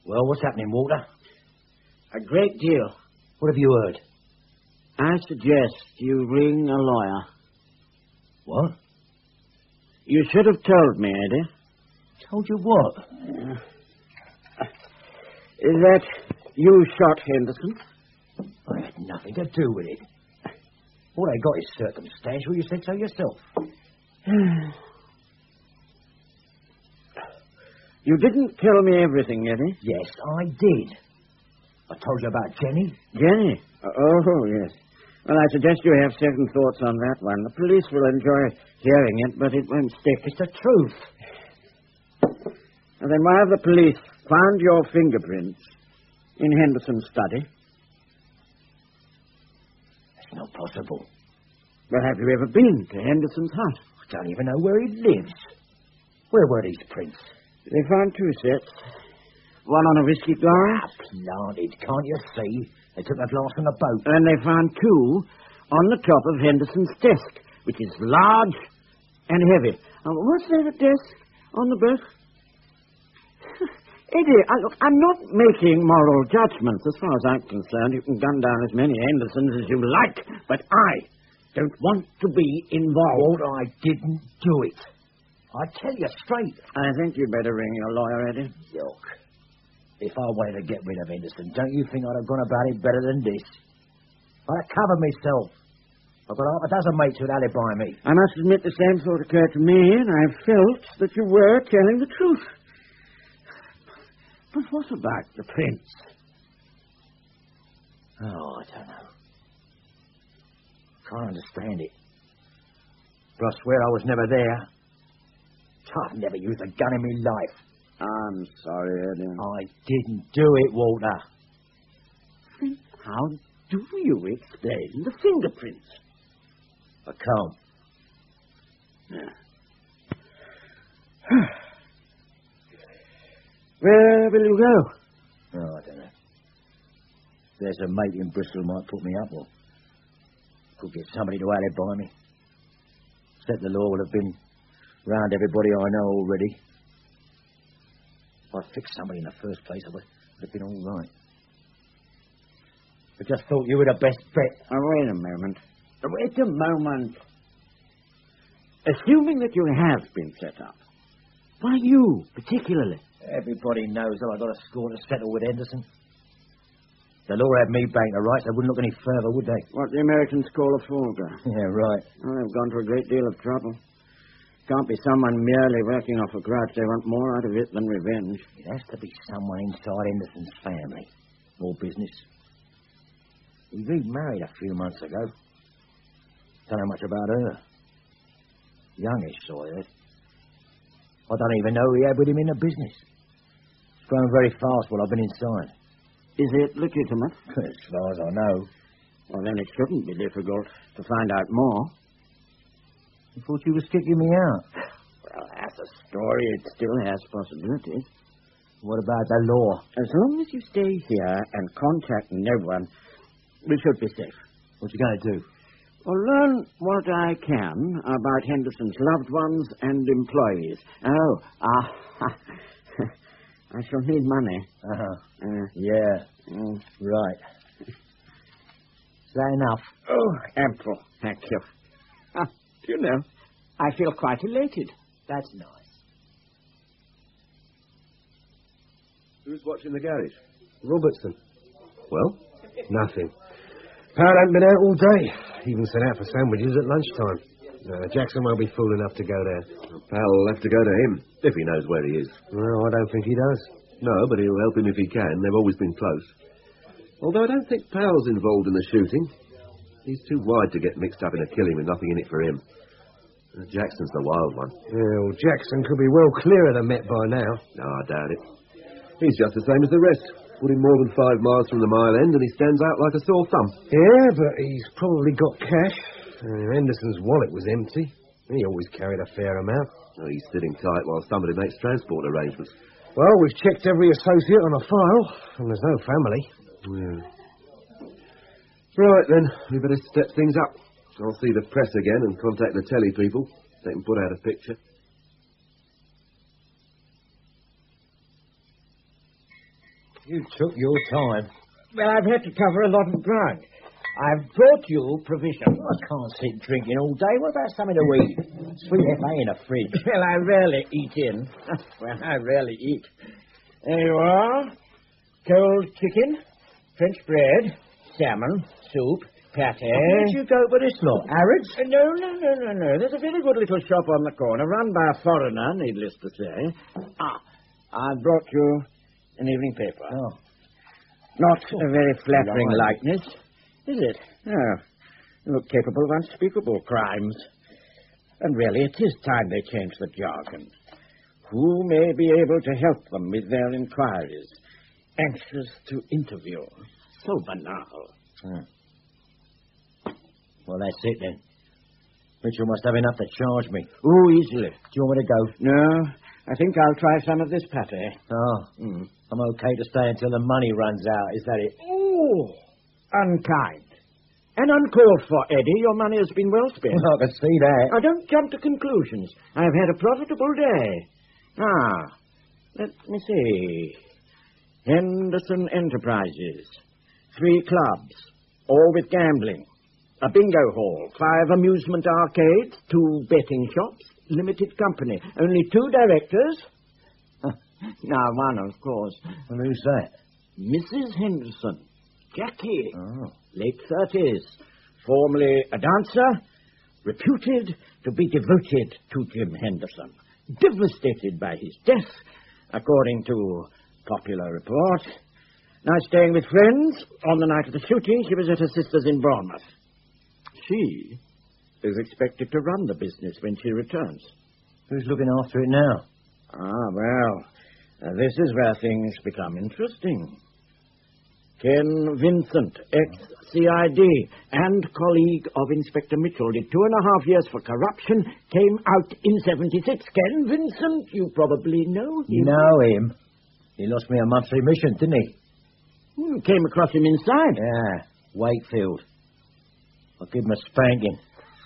Well, what's happening, Walter? A great deal. What have you heard? I suggest you ring a lawyer. What? You should have told me, Eddie. Told you what? That you shot Henderson. I had nothing to do with it. All I got is circumstantial. You said so yourself. You didn't tell me everything, Eddie. Yes, I did. I told you about Jenny. Jenny? Oh, yes. Well, I suggest you have second thoughts on that one. The police will enjoy hearing it, but it won't stick. It's the truth. And then why have the police found your fingerprints in Henderson's study? That's not possible. Well, have you ever been to Henderson's house? I don't even know where he lives. Where were these prints? They found two sets. One on a whiskey glass. Planted, can't you see? They took the glass on the boat. And they found two on the top of Henderson's desk, which is large and heavy. Was there a desk on the boat? Eddie, look, I'm not making moral judgments. As far as I'm concerned, you can gun down as many Hendersons as you like, but I don't want to be involved. I didn't do it. I tell you straight. I think you'd better ring your lawyer, Eddie. Look, if I wanted to get rid of Henderson, don't you think I'd have gone about it better than this? I'd have covered myself. I've got half a dozen mates who'd alibi me. I must admit the same thought occurred to me, and I felt that you were telling the truth. But what about the prince? Oh, I don't know. Can't understand it. But I swear I was never there. I've never used a gun in my life. I'm sorry, Eddie. I didn't do it, Walter. Then how do you explain the fingerprints? I can't. Where will you go? Oh, I don't know. There's a mate in Bristol who might put me up, or could get somebody to alibi me. Except the law will have been round everybody I know already. If I'd fixed somebody in the first place, it would have been all right. I just thought you were the best bet. Wait a moment. Wait a moment. Assuming that you have been set up, why you, particularly? Everybody knows that I got a score to settle with Henderson. The law had me banged to rights. They wouldn't look any further, would they? What the Americans call a folger. Yeah, right. Well, they've gone to a great deal of trouble. Can't be someone merely working off a grudge. They want more out of it than revenge. It has to be someone inside Henderson's family. More business. He remarried a few months ago. Don't know much about her. Youngish, so I heard. I don't even know he had with him in the business. It's grown very fast while I've been inside. Is it legitimate? As far as I know. Well, then it shouldn't be difficult to find out more. I thought you were kicking me out. Well, as a story, it still has possibilities. What about the law? As long as you stay here and contact no one, we should be safe. What you going to do? Well, learn what I can about Henderson's loved ones and employees. I shall need money. Yeah. Right. Is that enough? Oh, ample. Thank you. You know, I feel quite elated. That's nice. Who's watching the garage? Robertson. Well? Nothing. Powell hasn't been out all day. Even sent out for sandwiches at lunchtime. Jackson won't be fool enough to go there. Powell will have to go to him, if he knows where he is. Well, I don't think he does. No, but he'll help him if he can. They've always been close. Although I don't think Powell's involved in the shooting. He's too wide to get mixed up in a killing with nothing in it for him. Jackson's the wild one. Yeah, well, Jackson could be well clear of the Met by now. No, I doubt it. He's just the same as the rest. Put him more than 5 miles from the mile end and he stands out like a sore thumb. Yeah, but he's probably got cash. Henderson's wallet was empty. He always carried a fair amount. Well, he's sitting tight while somebody makes transport arrangements. Well, we've checked every associate on a file, and there's no family. Yeah. Right, then. We better step things up. I'll see the press again and contact the telly people. They can put out a picture. You took your time. Well, I've had to cover a lot of ground. I've brought you provisions. I can't sit drinking all day. What about something to eat? Sweet FA in a fridge. Well, I rarely eat in. Well, I rarely eat. There you are. Cold chicken, French bread, salmon, soup, pate. Where'd you go for this lot? Harrods? No. There's a very good little shop on the corner, run by a foreigner, needless to say. I brought you an evening paper. Oh. Not a very flattering likeness, is it? No. You look capable of unspeakable crimes. And really, it is time they change the jargon. Who may be able to help them with their inquiries? Anxious to interview. So banal. Well, that's it then. Mitchell must have enough to charge me. Oh, easily. Do you want me to go? No, I think I'll try some of this pate. I'm okay to stay until the money runs out. Is that it? Oh, unkind. And uncalled for, Eddie. Your money has been well spent. I can see that. Now, don't jump to conclusions. I've had a profitable day. Let me see. Henderson Enterprises. 3 clubs, all with gambling. A bingo hall, 5 amusement arcades, 2 betting shops, limited company. Only 2 directors. Now, one, of course. And who's that? Mrs. Henderson. Jackie. Late 30s. Formerly a dancer. Reputed to be devoted to Jim Henderson. Devastated by his death, according to popular report. Now staying with friends. On the night of the shooting, she was at her sister's in Bournemouth. She is expected to run the business when she returns. Who's looking after it now? This is where things become interesting. Ken Vincent, ex-CID and colleague of Inspector Mitchell, did 2.5 years for corruption, came out in 76. Ken Vincent, you probably know him. Know him? He lost me a monthly mission, didn't he? Came across him inside. Yeah, Wakefield. I'll give him a spanking.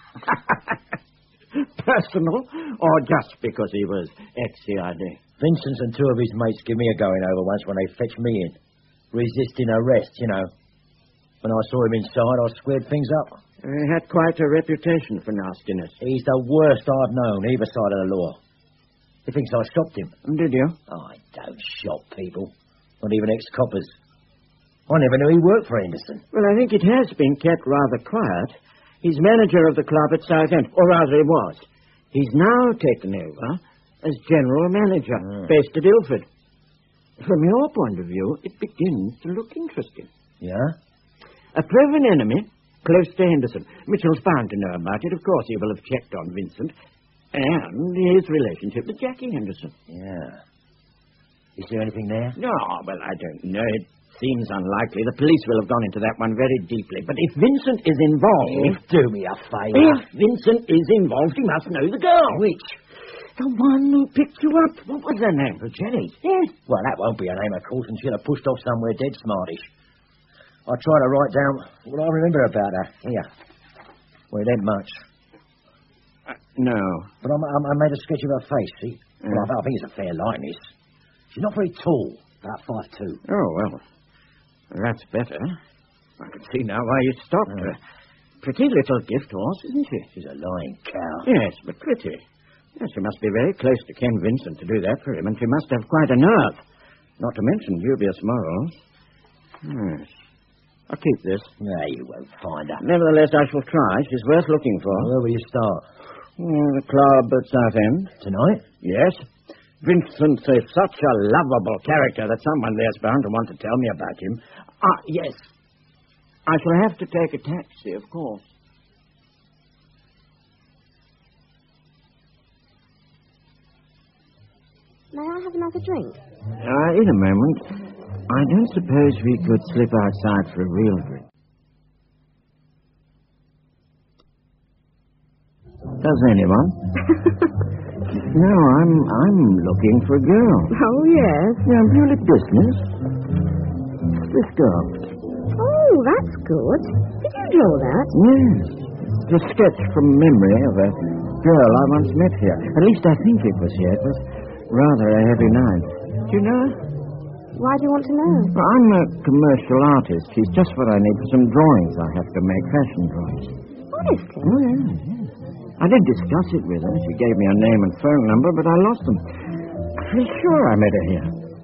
Personal, or just because he was ex-CID? Vincent and 2 of his mates give me a going over once when they fetched me in. Resisting arrest, you know. When I saw him inside, I squared things up. He had quite a reputation for nastiness. He's the worst I've known, either side of the law. He thinks I stopped him. Did you? I don't shop people. Not even ex-coppers. I never knew he worked for Henderson. Well, I think it has been kept rather quiet. He's manager of the club at Southend, or rather he was. He's now taken over as general manager, based at Ilford. From your point of view, it begins to look interesting. Yeah? A proven enemy, close to Henderson. Mitchell's bound to know about it. Of course, he will have checked on Vincent. And his relationship with Jackie Henderson. Yeah. Is there anything there? No, well, I don't know. It seems unlikely. The police will have gone into that one very deeply. But if Vincent is involved... Do me a favour. If Vincent is involved, he must know the girl. Which? The one who picked you up. What was her name? Jenny? Yes. Well, that won't be her name, of course, and she'll have pushed off somewhere dead smartish. I tried to write down what I remember about her. Here. Well, it ain't much. No. But I made a sketch of her face, see? Yeah. Well, I think it's a fair likeness. She's not very tall, about 5'2". Oh, well, that's better. I can see now why you stopped her. Pretty little gift horse, isn't she? She's a lying cow. Yes, but pretty. Yes, she must be very close to Ken Vincent to do that for him, and she must have quite a nerve. Not to mention dubious morals. Yes. I'll keep this. No, you won't find her. Nevertheless, I shall try. She's worth looking for. Where will you start? The club at Southend. Tonight? Yes. Vincent's such a lovable character that someone there's bound to want to tell me about him. Yes. I shall have to take a taxi, of course. May I have another drink? In a moment. I don't suppose we could slip outside for a real drink. Does anyone? No, I'm looking for a girl. Oh, yes? Yeah, purely business. This girl. Oh, that's good. Did you draw that? Yes. It's a sketch from memory of a girl I once met here. At least I think it was here. It was rather a heavy night. Do you know her? Why do you want to know? Well, I'm a commercial artist. He's just what I need for some drawings I have to make, fashion drawings. Honestly? Oh, yeah. I did discuss it with her. She gave me her name and phone number, but I lost them. I'm pretty sure I met her here.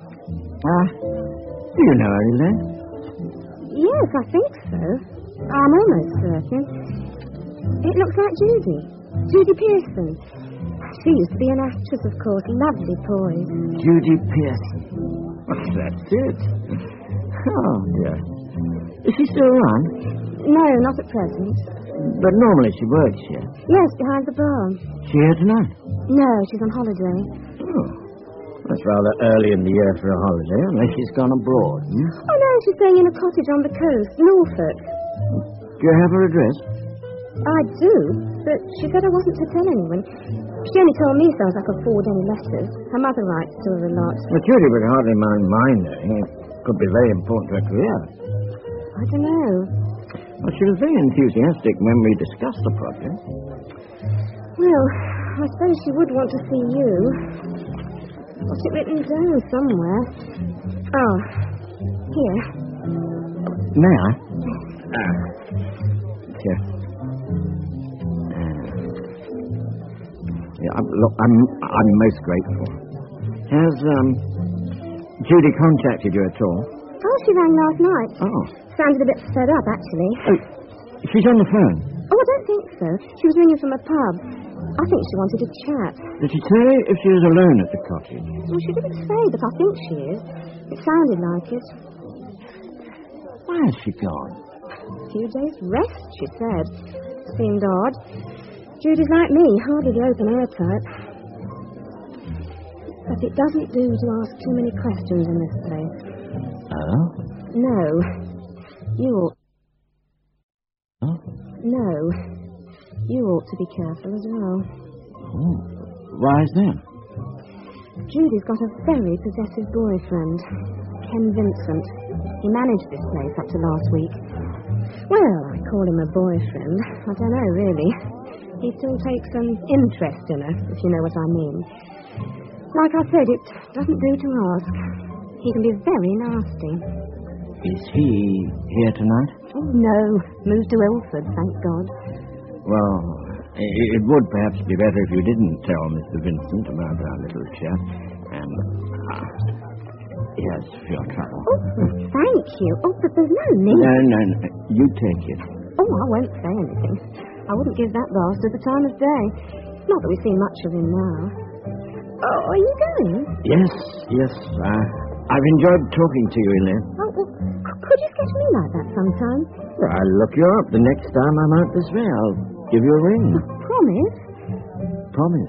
Do you know her, Elaine? Yes, I think so. I'm almost certain. It looks like Judy. Judy Pearson. She used to be an actress, of course. Lovely poise. Judy Pearson. Well, that's it. Oh, dear. Is she still around? No, not at present. But normally she works here. Yes, behind the bar. She here tonight? No, she's on holiday. Oh. That's rather early in the year for a holiday, unless she's gone abroad. Oh, no, she's staying in a cottage on the coast, Norfolk. Do you have her address? I do, but she said I wasn't to tell anyone. She only told me so as I could forward any letters. Her mother writes to her a lot. But Judy would hardly mind my knowing. It could be very important to her career. I don't know. Well, she was very enthusiastic when we discussed the project. Well, I suppose she would want to see you. What's it written down somewhere? Oh, here. May I? Here. Yeah, look, I'm most grateful. Has Judy contacted you at all? Oh, she rang last night. Oh. Sounded a bit fed up, actually. Oh, she's on the phone. Oh, I don't think so. She was ringing from a pub. I think she wanted to chat. Did she say if she was alone at the cottage? Well, she didn't say, but I think she is. It sounded like it. Why has she gone? A few days' rest, she said. Seemed odd. Judy's like me, hardly the open-air type. But it doesn't do to ask too many questions in this place. Oh? No. You ought... Oh? No. You ought to be careful as well. Oh. Why is that? Judy's got a very possessive boyfriend, Ken Vincent. He managed this place up to last week. Well, I call him a boyfriend. I don't know, really. He still takes an interest in her, if you know what I mean. Like I said, it doesn't do to ask. He can be very nasty. Is he here tonight? Oh, no. Moved to Ilford, thank God. Well, it would perhaps be better if you didn't tell Mr. Vincent about our little chat. And, yes, for your trouble. Oh, thank you. Oh, but there's no need. No. You take it. Oh, I won't say anything. I wouldn't give that bastard the time of day. Not that we see much of him now. Oh, are you going? Yes. I've enjoyed talking to you, Elaine. Oh, well, could you sketch me like that sometime? Well, I'll look you up the next time I'm out this way. I'll give you a ring. Promise? Promise.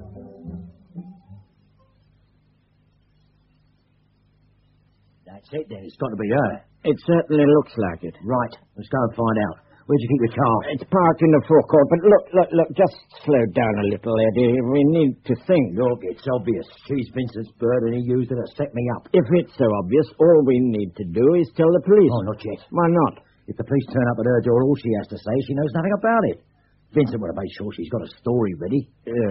That's it, then. It's got to be her. It certainly looks like it. Right. Let's go and find out. Where'd you keep your car? It's parked in the forecourt, but look, just slow down a little, Eddie. We need to think. Look, it's obvious. She's Vincent's bird and he used it to set me up. If it's so obvious, all we need to do is tell the police. Oh, not yet. Why not? If the police turn up at her door, all she has to say is she knows nothing about it. Vincent would have made sure she's got a story ready.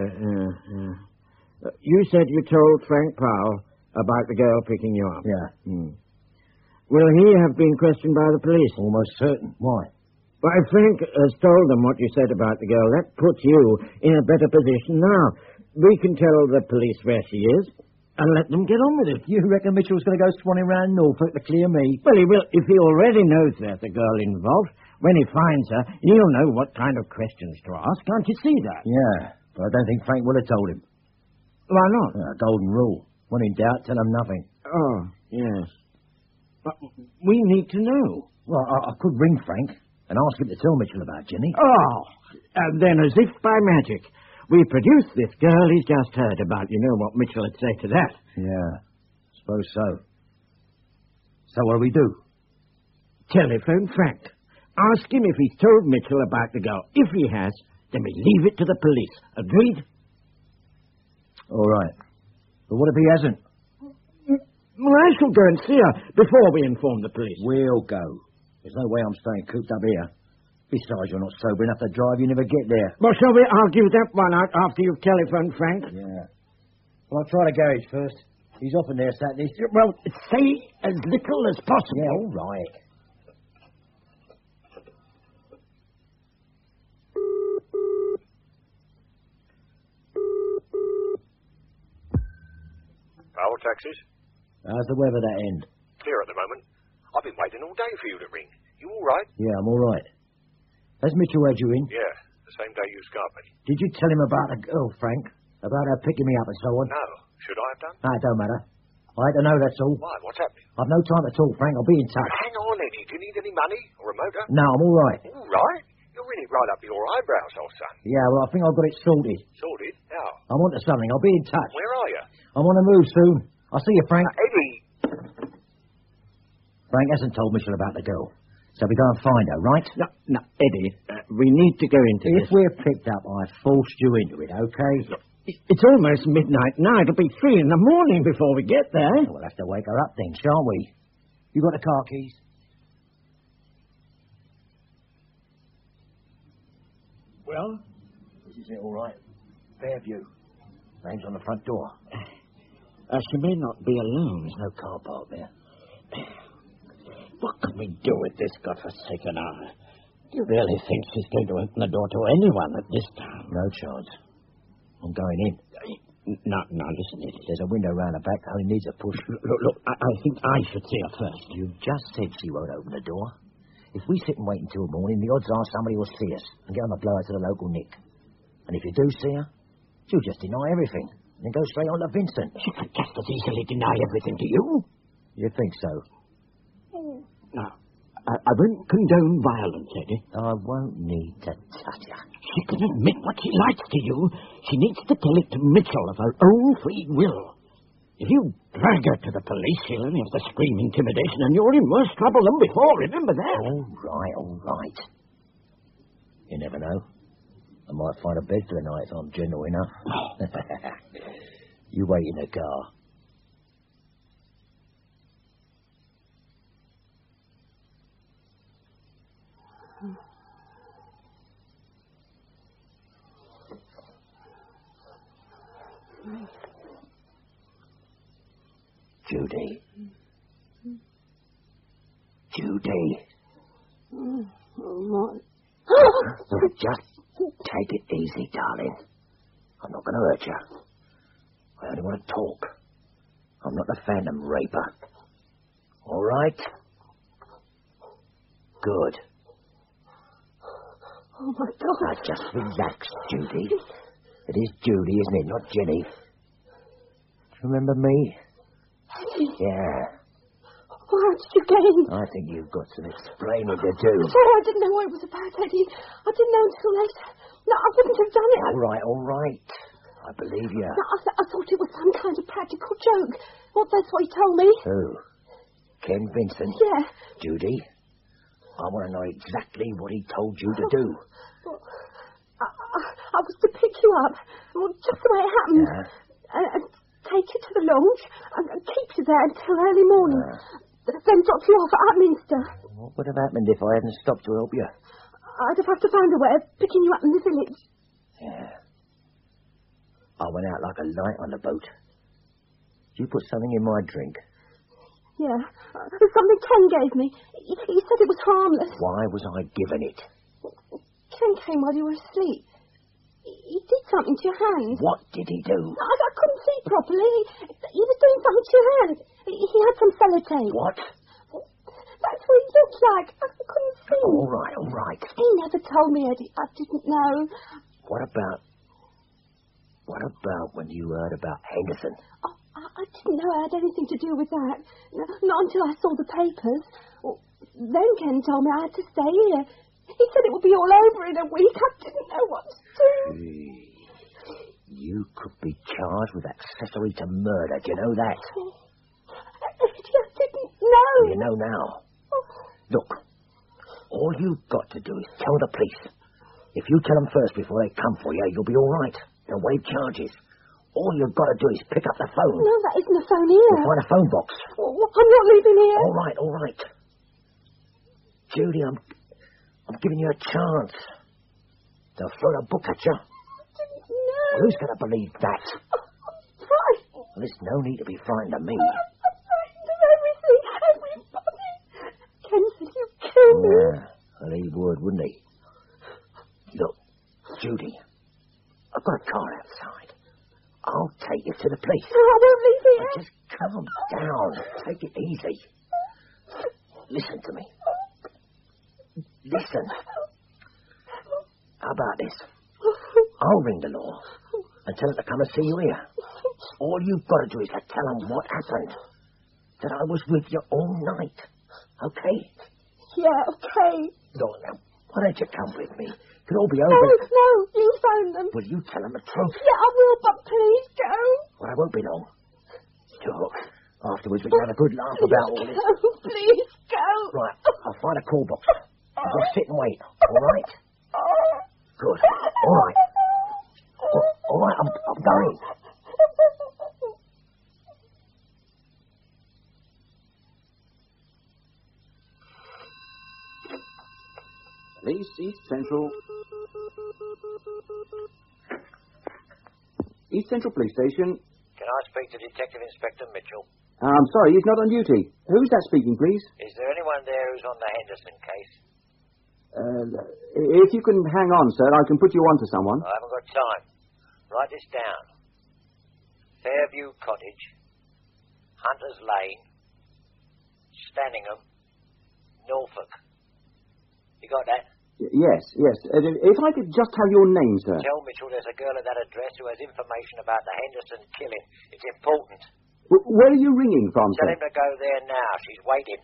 You said you told Frank Powell about the girl picking you up. Yeah. Will he have been questioned by the police? Almost certain. Why? Well, if Frank has told them what you said about the girl, that puts you in a better position now. We can tell the police where she is and let them get on with it. You reckon Mitchell's going to go swanning round Norfolk to clear me? Well, he will. If he already knows there's a girl involved, when he finds her, he'll know what kind of questions to ask. Can't you see that? Yeah, but I don't think Frank would have told him. Why not? Golden rule. When in doubt, tell him nothing. Oh, yes. But we need to know. Well, I could ring Frank and ask him to tell Mitchell about Jenny. Oh, and then as if by magic, we produce this girl he's just heard about. You know what Mitchell would say to that. Yeah, suppose so. So what do we do? Telephone Frank. Ask him if he's told Mitchell about the girl. If he has, then we leave it to the police. Agreed? All right. But what if he hasn't? Well, I shall go and see her before we inform the police. We'll go. There's no way I'm staying cooped up here. Besides, you're not sober enough to drive. You never get there. Well, shall we argue that one out after you've telephoned Frank? Yeah. Well, I'll try the garage first. He's often there, Saturday. Well, say as little as possible. Yeah, all right. Power taxis? How's the weather that end? Clear at the moment. I've been waiting all day for you to ring. You all right? Yeah, I'm all right. Has Mitchell had you in? Yeah, the same day you scarped me. Did you tell him about the girl, Frank? About her picking me up and so on? No. Should I have done? It don't matter. I had to know, that's all. Why? What's happening? I've no time to talk, Frank. I'll be in touch. Hang on, Eddie. Do you need any money or a motor? No, I'm all right. All right? You're in it right up your eyebrows, old son. Yeah, well, I think I've got it sorted. Sorted? How? I'm onto something. I'll be in touch. Where are you? I'm on the move soon. I'll see you, Frank. Eddie! Frank hasn't told Mitchell about the girl. So we go and find her, right? No, Eddie, we need to go into this. If we're picked up, I forced you into it, okay? It's almost midnight now. It'll be 3 in the morning before we get there. We'll have to wake her up then, shan't we? You got the car keys? Well? This is it, all right. Fairview. Name's on the front door. She may not be alone. There's no car park there. What can we do with this godforsaken hour? Do you really think she's going to open the door to anyone at this time? No chance. I'm going in. Now, listen, Eddie. There's a window round the back that only needs a push. Look, I think I should see her first. You just said she won't open the door. If we sit and wait until morning, the odds are somebody will see us and get on the blower to the local Nick. And if you do see her, she'll just deny everything and then go straight on to Vincent. She can just as easily deny everything to you. You think so? Now, I won't condone violence, Eddie. I won't need to touch her. She can admit what she likes to you. She needs to tell it to Mitchell of her own free will. If you drag her to the police, she'll only have to scream intimidation, and you're in worse trouble than before. Remember that. All right. You never know. I might find a bed for the night if I'm gentle enough. You wait in the car. Judy. What? Just take it easy, darling. I'm not going to hurt you. I only want to talk. I'm not a phantom raper. All right? Good. Oh, my God. Now, just relax, Judy. It is Judy, isn't it? Not Jenny. Do you remember me? Yeah. How did you get in? I think you've got some explaining to do. Sorry, I didn't know what it was about, Eddie. I didn't know until later. No, I wouldn't have done it. All right. I believe you. No, I thought it was some kind of practical joke. Well, that's what he told me. Who? Ken Vincent? Yeah. Judy, I want to know exactly what he told you to do. Well, I was to pick you up. Well, just the way it happened. Yeah. And take you to the lounge and keep you there until early morning. Then drop you off at Upminster. What would have happened if I hadn't stopped to help you? I'd have to find a way of picking you up in the village. Yeah. I went out like a light on the boat. Did you put something in my drink? Yeah. Something Ken gave me. He said it was harmless. Why was I given it? Ken came while you were asleep. He did something to your hand. What did he do? I couldn't see properly. He was doing something to your hand. He had some sellotape. What? That's what he looked like. I couldn't see. All right. He never told me, Eddie. I didn't know. What about when you heard about Henderson? Oh, I didn't know it had anything to do with that. Not until I saw the papers. Well, then Ken told me I had to stay here. He said it would be all over in a week. I didn't know what to do. You could be charged with accessory to murder. Do you know that? Eddie, I didn't know. You know now. Look, all you've got to do is tell the police. If you tell them first before they come for you, you'll be all right. They'll waive charges. All you've got to do is pick up the phone. No, that isn't a phone here. We'll find a phone box. Well, I'm not leaving here. All right. Judy, I'm giving you a chance. They'll throw a book at you. I didn't know. Well, who's going to believe that? Right. Well, there's no need to be frightened of me. I'm frightened of everything, everybody. Ken said you'd kill me. Yeah, well, he would, wouldn't he? Look, Judy, I've got a car outside. I'll take you to the police. No, I won't leave here. Just calm down. Take it easy. Listen to me. Listen. How about this? I'll ring the law and tell them to come and see you here. All you've got to do is to tell them what happened. That I was with you all night. Okay? Yeah, okay. Look, now, why don't you come with me? It'll all be No, over. no, you phone them. Will you tell them the truth? Yeah, I will, but please go. Well, I won't be long. Look, afterwards we can have a good laugh about all this. Go, please go. Right, I'll find a call box. You just sit and wait, all right? Good. All right. All right, I'm going. Police, East Central. East Central Police Station. Can I speak to Detective Inspector Mitchell? I'm sorry, he's not on duty. Who's that speaking, please? Is there anyone there who's on the Henderson case? If you can hang on, sir, I can put you on to someone. I haven't got time. Write this down. Fairview Cottage, Hunter's Lane, Stanningham, Norfolk. You got that? Yes. If I could just have your name, sir. Tell Mitchell there's a girl at that address who has information about the Henderson killing. It's important. Where are you ringing from, Tell sir? him to go there now. She's waiting.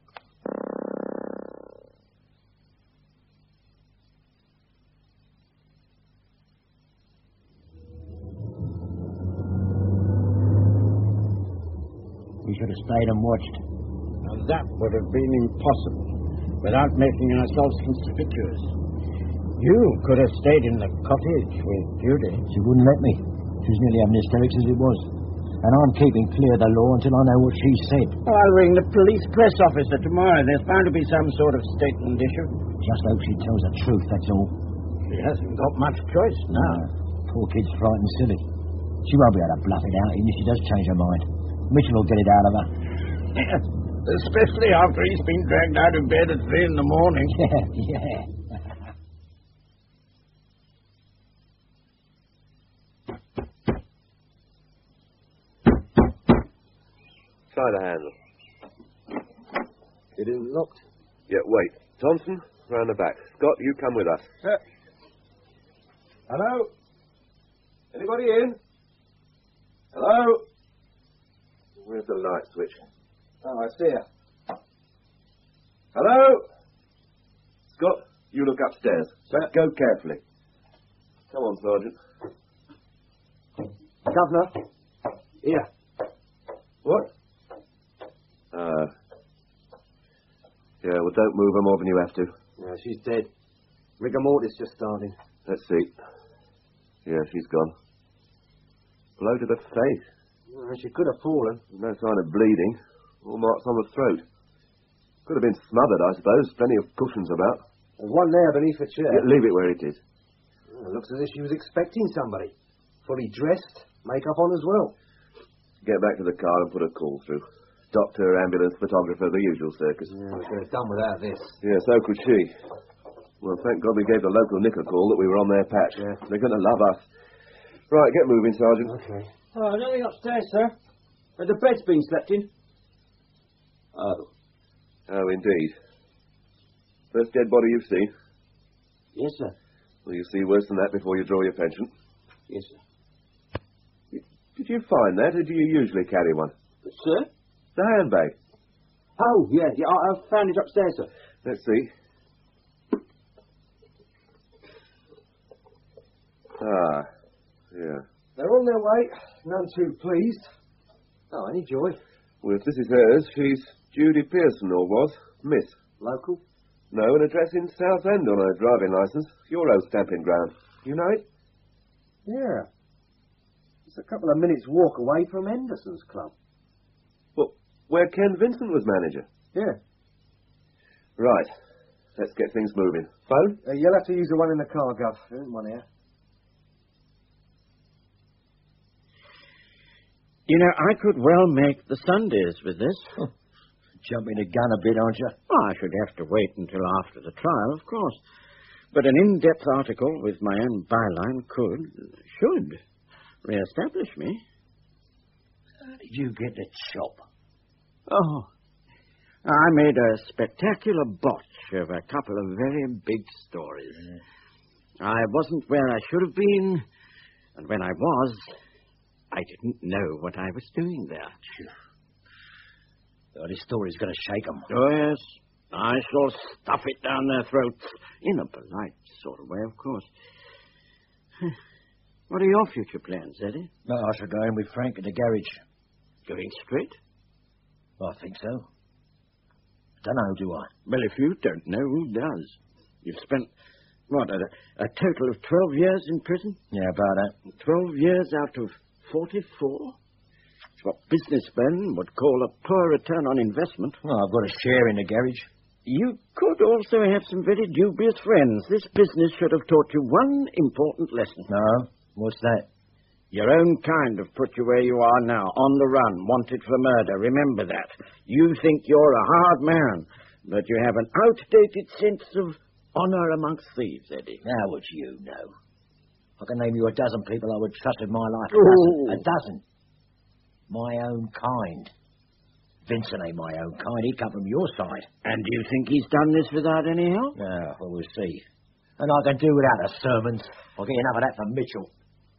We should have stayed and watched. Now that would have been impossible without making ourselves conspicuous. You could have stayed in the cottage with Judy. She wouldn't let me. She was nearly having hysterics as it was. And I'm keeping clear of the law until I know what she said. I'll ring the police press officer tomorrow. There's bound to be some sort of statement issued. Just hope she tells the truth, that's all. She hasn't got much choice now. Poor kid's frightened silly. She won't be able to bluff it out, even if she does change her mind. Mitchell will get it out of her. Especially after he's been dragged out of bed at 3 in the morning. Yeah. Try the handle. It isn't locked. Yeah, wait. Thompson, round the back. Scott, you come with us. Hello? Anybody in? Hello? Where's the light switch? Oh, I see her. Hello? Scott, you look upstairs. Sir? Go carefully. Come on, Sergeant. Governor? Here. What? Yeah, well, don't move her more than you have to. Yeah, she's dead. Rigor mortis just starting. Let's see. Yeah, she's gone. Blow to the face. Well, she could have fallen. No sign of bleeding. All marks on the throat. Could have been smothered, I suppose. Plenty of cushions about. There's one there beneath the chair. Yeah, leave it where it is. Well, it looks as if she was expecting somebody. Fully dressed, makeup on as well. Get back to the car and put a call through. Doctor, ambulance, photographer, the usual circus. Yeah, we could have done without this. Yeah, so could she. Well, thank God we gave the local Nick a call that we were on their patch. Yeah. They're going to love us. Right, get moving, Sergeant. Okay. Oh, nothing upstairs, sir. The bed's been slept in. Oh. Oh, indeed. First dead body you've seen? Yes, sir. Well, you'll see worse than that before you draw your pension. Yes, sir. Did you find that, or do you usually carry one? Sir? The handbag. Oh, yeah. I found it upstairs, sir. Let's see. Ah, yeah. They're on their way. None too pleased. Oh, any joy? Well, if this is hers, she's Judy Pearson, or was. Miss. Local? No, an address in Southend on her driving licence. Your old stamping ground. You know it? Yeah. It's a couple of minutes' walk away from Henderson's club. Well, where Ken Vincent was manager. Yeah. Right. Let's get things moving. Phone? You'll have to use the one in the car, Gov. There isn't one here. You know, I could well make the Sundays with this. Jumping the gun a bit, aren't you? Well, I should have to wait until after the trial, of course. But an in-depth article with my own byline should re-establish me. How did you get the chop? Oh, I made a spectacular botch of a couple of very big stories. I wasn't where I should have been, and when I was, I didn't know what I was doing there. Oh, this story's going to shake 'em. Oh, yes. I shall stuff it down their throats. In a polite sort of way, of course. What are your future plans, Eddie? No, I shall go in with Frank at the garage. Going straight? I think so. Don't know, do I? Well, if you don't know, who does? You've spent, a total of 12 years in prison? Yeah, about that. 12 years out of 44? It's what businessmen would call a poor return on investment. Well, I've got a share in the garage. You could also have some very dubious friends. This business should have taught you one important lesson. No? What's that? Your own kind have put you where you are now, on the run, wanted for murder. Remember that. You think you're a hard man, but you have an outdated sense of honor amongst thieves, Eddie. How would you know? I can name you a dozen people I would trust with my life. Oh. A dozen. My own kind. Vincent ain't my own kind. He come from your side. And do you think he's done this without any help? Yeah, well, we'll see. And I can do without the sermons. I'll get enough of that from Mitchell.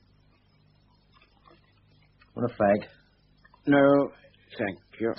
Want a fag? No, thank you.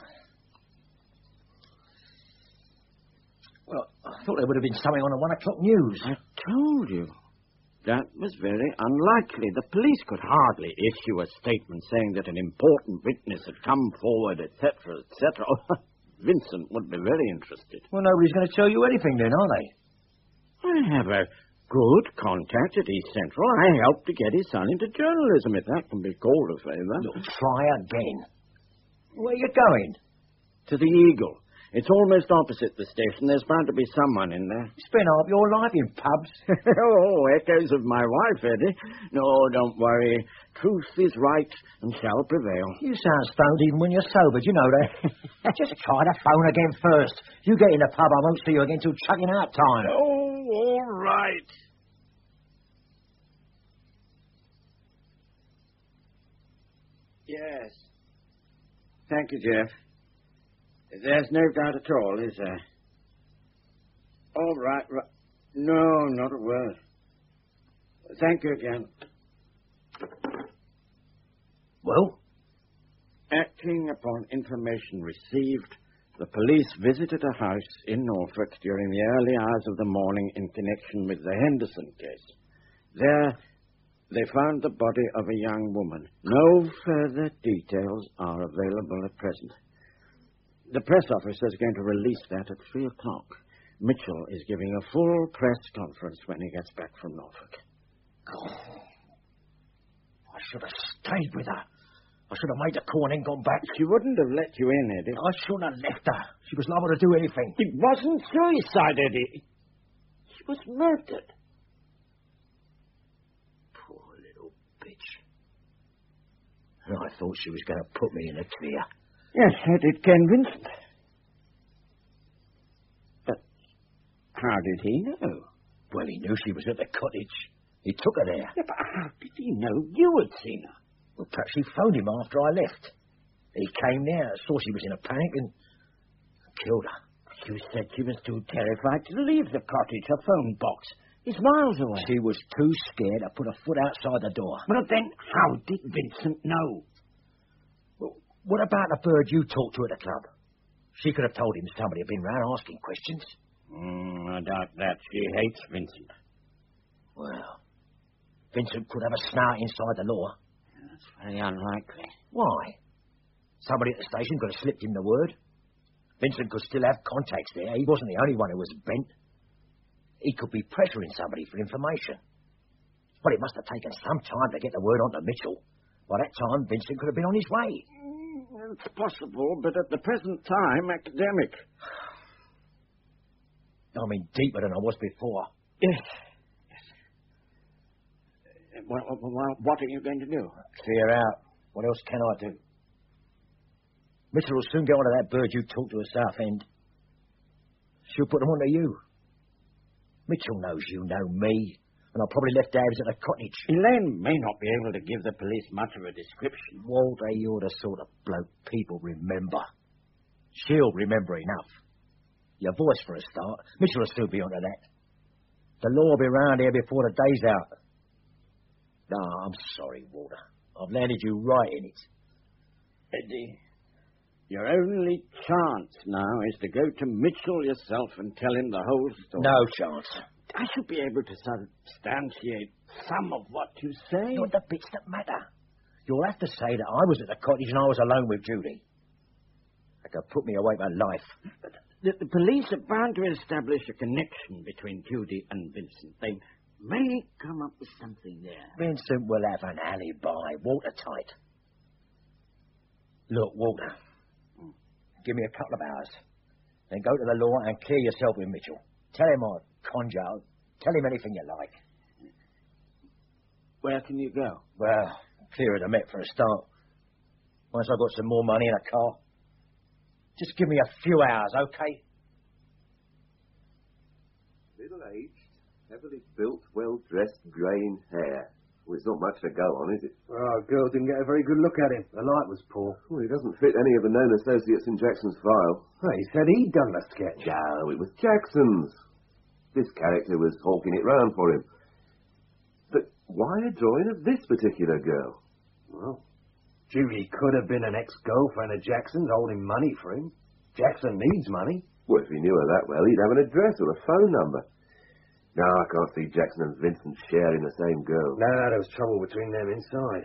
Well, I thought there would have been something on the 1 o'clock news. I told you. That was very unlikely. The police could hardly issue a statement saying that an important witness had come forward, etc., etc. Vincent would be very interested. Well, nobody's going to tell you anything then, are they? I have a good contact at East Central. I helped to get his son into journalism, if that can be called a favour. Look, try again. Where are you going? To the Eagle. It's almost opposite the station. There's bound to be someone in there. You spent half your life in pubs. Oh, echoes of my wife, Eddie. No, don't worry. Truth is right and shall prevail. You sound stoned even when you're sober, do you know that? Just try the phone again first. You get in the pub, I won't see you again till chucking out time. Oh, all right. Yes. Thank you, Jeff. There's no doubt at all, is there? All right. No, not a word. Thank you again. Well? Acting upon information received, the police visited a house in Norfolk during the early hours of the morning in connection with the Henderson case. There, they found the body of a young woman. No further details are available at present. The press officer is going to release that at 3 o'clock. Mitchell is giving a full press conference when he gets back from Norfolk. God. I should have stayed with her. I should have made the call and then gone back. She wouldn't have let you in, Eddie. I shouldn't have left her. She was liable to do anything. It wasn't suicide, Eddie. She was murdered. Poor little bitch. And I thought she was going to put me in a clear. Yes, I did, Ken Vincent. But how did he know? Well, he knew she was at the cottage. He took her there. Yeah, but how did he know you had seen her? Well, perhaps he phoned him after I left. He came there, saw she was in a panic, and killed her. You said she was too terrified to leave the cottage. Her phone box is miles away. She was too scared to put a foot outside the door. Well, then how did Vincent know? What about the bird you talked to at the club? She could have told him somebody had been round asking questions. I doubt that. She hates Vincent. Well, Vincent could have a snout inside the law. That's very unlikely. Why? Somebody at the station could have slipped him the word. Vincent could still have contacts there. He wasn't the only one who was bent. He could be pressuring somebody for information. Well, it must have taken some time to get the word on to Mitchell. By that time, Vincent could have been on his way. It's possible, but at the present time, academic. I'm in deeper than I was before. Yes. Well, what are you going to do? Clear out. What else can I do? Mitchell will soon get onto that bird you talked to at Southend. She'll put them onto you. Mitchell knows you know me, and I probably left Dabbs at the cottage. Elaine may not be able to give the police much of a description. Walter, you're the sort of bloke people remember. She'll remember enough. Your voice for a start. Mitchell will still be onto that. The law will be round here before the day's out. No, I'm sorry, Walter. I've landed you right in it. Eddie, your only chance now is to go to Mitchell yourself and tell him the whole story. No chance. I should be able to substantiate some of what you say. Not the bits that matter. You'll have to say that I was at the cottage and I was alone with Judy. That could put me away for life. The police are bound to establish a connection between Judy and Vincent. They may come up with something there. Vincent will have an alibi, watertight. Look, Walter, give me a couple of hours. Then go to the law and clear yourself with Mitchell. Tell him I conjure. Tell him anything you like. Where can you go? Well, clear of the Met for a start. Once I've got some more money in a car. Just give me a few hours, okay? Middle-aged, heavily built, well-dressed, greying hair. Well, it's not much to go on, is it? Oh, girl didn't get a very good look at him. The light was poor. Well, he doesn't fit any of the known associates in Jackson's file. Well, he said he'd done the sketch. No, it was Jackson's. This character was hawking it round for him. But why a drawing of this particular girl? Well, Judy could have been an ex-girlfriend of Jackson's holding money for him. Jackson needs money. Well, if he knew her that well, he'd have an address or a phone number. No, I can't see Jackson and Vincent sharing the same girl. No, there was trouble between them inside.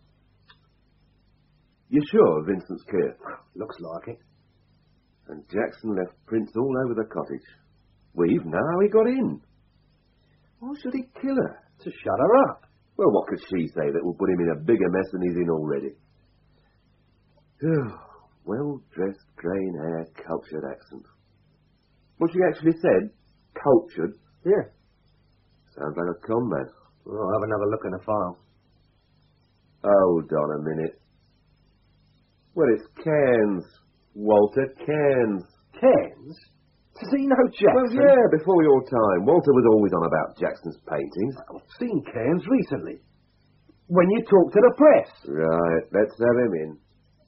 You sure Vincent's clear? Looks like it. And Jackson left prints all over the cottage. We even know how he got in. Why should he kill her? To shut her up. Well, what could she say that will put him in a bigger mess than he's in already? Well-dressed, greying hair, cultured accent. What she actually said? Cultured? Yeah. Sounds like a combat. Well, I'll have another look in the file. Hold on a minute. Well, it's Cairns. Walter Cairns. Cairns? Does he know Jackson? Well, yeah, before your time. Walter was always on about Jackson's paintings. I've seen Cairns recently. When you talked to the press. Right, let's have him in.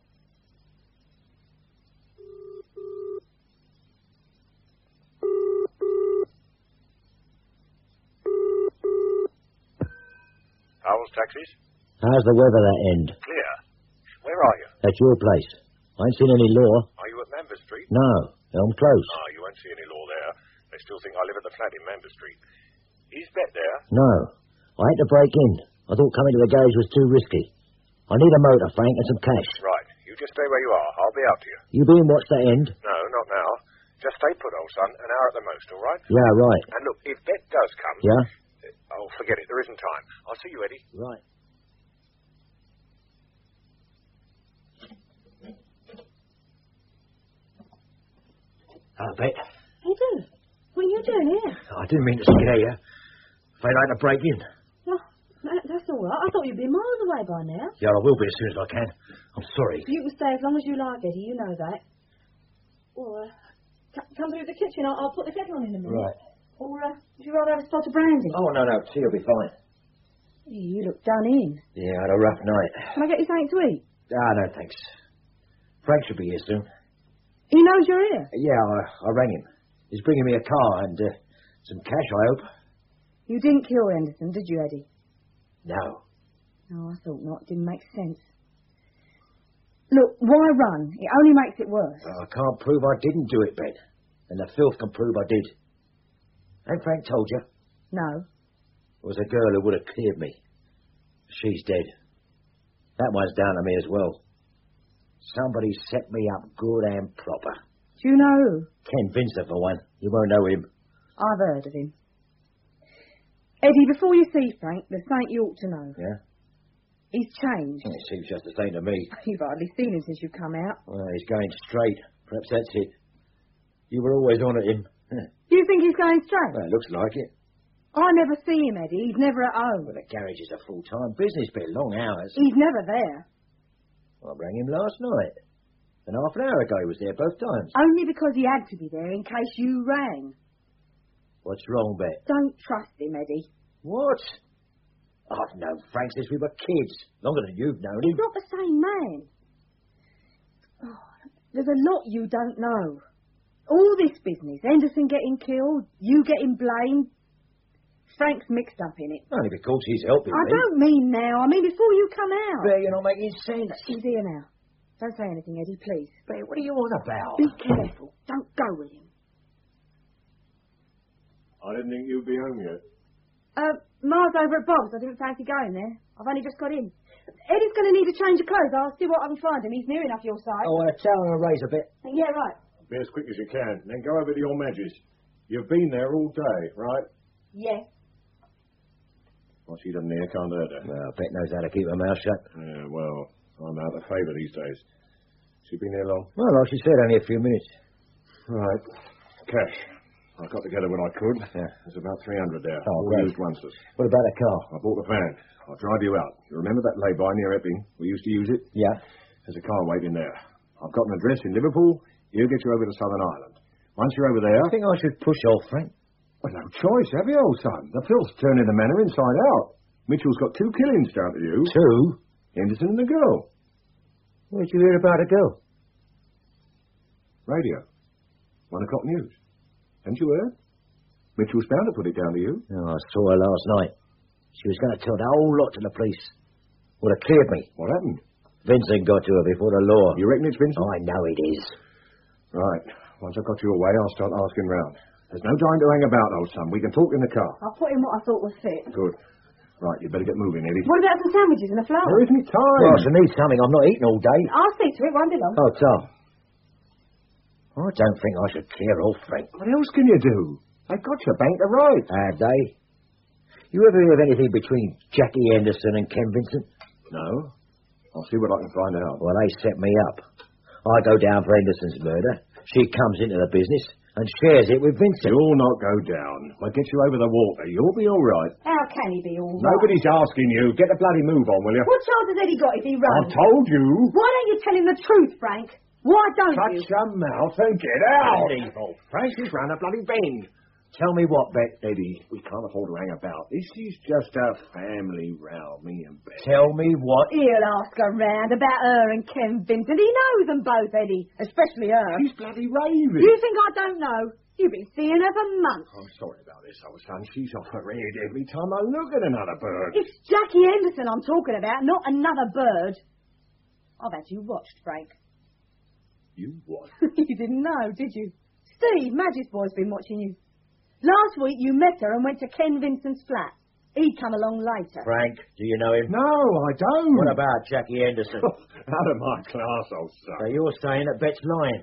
Howell's taxis? How's the weather that end? Clear. Where are you? At your place. I ain't seen any law. Are you at Member Street? No, Elm Close. You won't see any law there. They still think I live at the flat in Member Street. Is Bet there? No. I had to break in. I thought coming to the garage was too risky. I need a motor, Frank, and some cash. Right. You just stay where you are. I'll be out to you. You being watched that end? No, not now. Just stay put, old son. An hour at the most, all right? Yeah, right. And look, if Bet does come... Yeah? Forget it. There isn't time. I'll see you, Eddie. Right. Bet. Hey, Dave. What are you doing here? I didn't mean to scare you. Afraid I had to break in. Well, that's all right. I thought you'd be miles away by now. Yeah, I will be as soon as I can. I'm sorry. You can stay as long as you like, Eddie. You know that. Or, come through the kitchen. I'll put the kettle on in a minute. Right. Or, would you rather have a spot of brandy? Oh, no. Tea will be fine. You look done in. Yeah, I had a rough night. Can I get you something to eat? No, thanks. Frank should be here soon. He knows you're here? Yeah, I rang him. He's bringing me a car and some cash, I hope. You didn't kill Henderson, did you, Eddie? No. No, I thought not. Didn't make sense. Look, why run? It only makes it worse. I can't prove I didn't do it, Ben. And the filth can prove I did. Ain't Frank told you? No. It was a girl who would have cleared me. She's dead. That one's down to me as well. Somebody set me up good and proper. Do you know who? Ken Vincent, for one. You won't know him. I've heard of him. Eddie, before you see Frank, there's something you ought to know. Yeah? He's changed. It seems just the same to me. You've hardly seen him since you've come out. Well, he's going straight. Perhaps that's it. You were always on at him. You think he's going straight? Well, it looks like it. I never see him, Eddie. He's never at home. Well, the garage is a full-time business, but long hours. He's never there. I rang him last night. And half an hour ago he was there both times. Only because he had to be there in case you rang. What's wrong, Bet? Don't trust him, Eddie. What? I've known Frank since we were kids. Longer than you've known him. He's not the same man. Oh, there's a lot you don't know. All this business, Henderson getting killed, you getting blamed. Frank's mixed up in it. Only because he's helping I me. don't mean now. I mean before you come out. Bet you're not making sense. He's here now. Don't say anything, Eddie, please. Bet, what are you on about? Be careful. Don't go with him. I didn't think you'd be home yet. Ma's over at Bob's. I didn't fancy going there. I've only just got in. Eddie's going to need a change of clothes. I'll see what I can find him. He's near enough your side. I want a towel and a razor, Bet. Yeah, right. Be as quick as you can, then go over to your Madge's. You've been there all day, right? Yes. Well, she doesn't hear, can't hurt her. Well, Bet knows how to keep her mouth shut. Yeah, well, I'm out of favour these days. She been here long? Well, like she said, only a few minutes. Right. Cash. I got together what I could. Yeah. There's about 300 there. Oh, all great. used once. What about a car? I bought the van. I'll drive you out. You remember that lay-by near Epping? We used to use it? Yeah. There's a car waiting there. I've got an address in Liverpool. He'll get you over to Southern Ireland. Once you're over there... I think I should push off, Frank. Well, no choice, have you, old son? The filth's turning the manor inside out. Mitchell's got 2 killings down to you. 2? Henderson and the girl. Where'd you hear about a girl? Radio. 1 o'clock news. Haven't you heard? Mitchell's bound to put it down to you. Oh, I saw her last night. She was going to tell the whole lot to the police. Would have cleared me. What happened? Vincent got to her before the law. You reckon it's Vincent? I know it is. Right. Once I've got you away, I'll start asking round. There's no time to hang about, old son. We can talk in the car. I'll put in what I thought was fit. Good. Right, you better get moving, Eddie. What about some sandwiches and a flower? There isn't time. Well, she needs something. I'm not eating all day. I'll see to it. Won't be long. Oh, Tom. I don't think I should clear off, Frank. What else can you do? They've got your bank to rights. Have they? You ever hear of anything between Jackie Henderson and Ken Vincent? No. I'll see what I can find out. Well, they set me up. I go down for Henderson's murder. She comes into the business and shares it with Vincent. You'll not go down. I'll get you over the water. You'll be all right. How can he be all right? Nobody's asking you. Get the bloody move on, will you? What chance has Eddie got if he runs? I've told you. Why don't you tell him the truth, Frank? Why don't you? Shut your mouth and get out. Evil. Frank, she's round a bloody bend. Tell me what, Bet. Eddie, we can't afford to hang about. This is just a family row, me and Bet. Tell me what. He'll ask around about her and Ken Vincent. He knows them both, Eddie. Especially her. She's bloody raving. You think I don't know? You've been seeing her for months. I'm sorry about this, old son. She's off her head every time I look at another bird. It's Jackie Henderson I'm talking about, not another bird. I've had you watched, Frank. You what? You didn't know, did you? Steve, Madge's boy's been watching you. Last week you met her and went to Ken Vincent's flat. He'd come along later. Frank, do you know him? No, I don't. What about Jackie Henderson? Out of my class, old son. So you're saying that Bet's lying?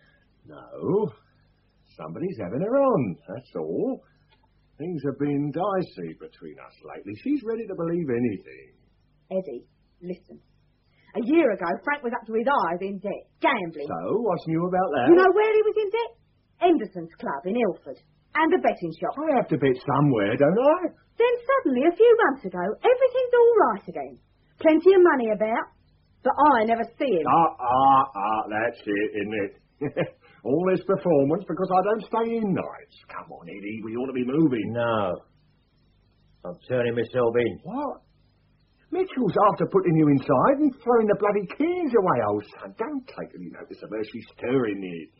No. Somebody's having her on, that's all. Things have been dicey between us lately. She's ready to believe anything. Eddie, listen. A year ago, Frank was up to his eyes in debt, gambling. So, what's new about that? You know where he was in debt? Henderson's Club in Ilford. And a betting shop. I have to bet somewhere, don't I? Then suddenly, a few months ago, everything's all right again. Plenty of money about. But I never see him. That's it, isn't it? All this performance because I don't stay in nights. Come on, Eddie, we ought to be moving. No. I'm turning myself in. What? Mitchell's after putting you inside and throwing the bloody keys away, old son. Don't take any notice of her. She's stirring it.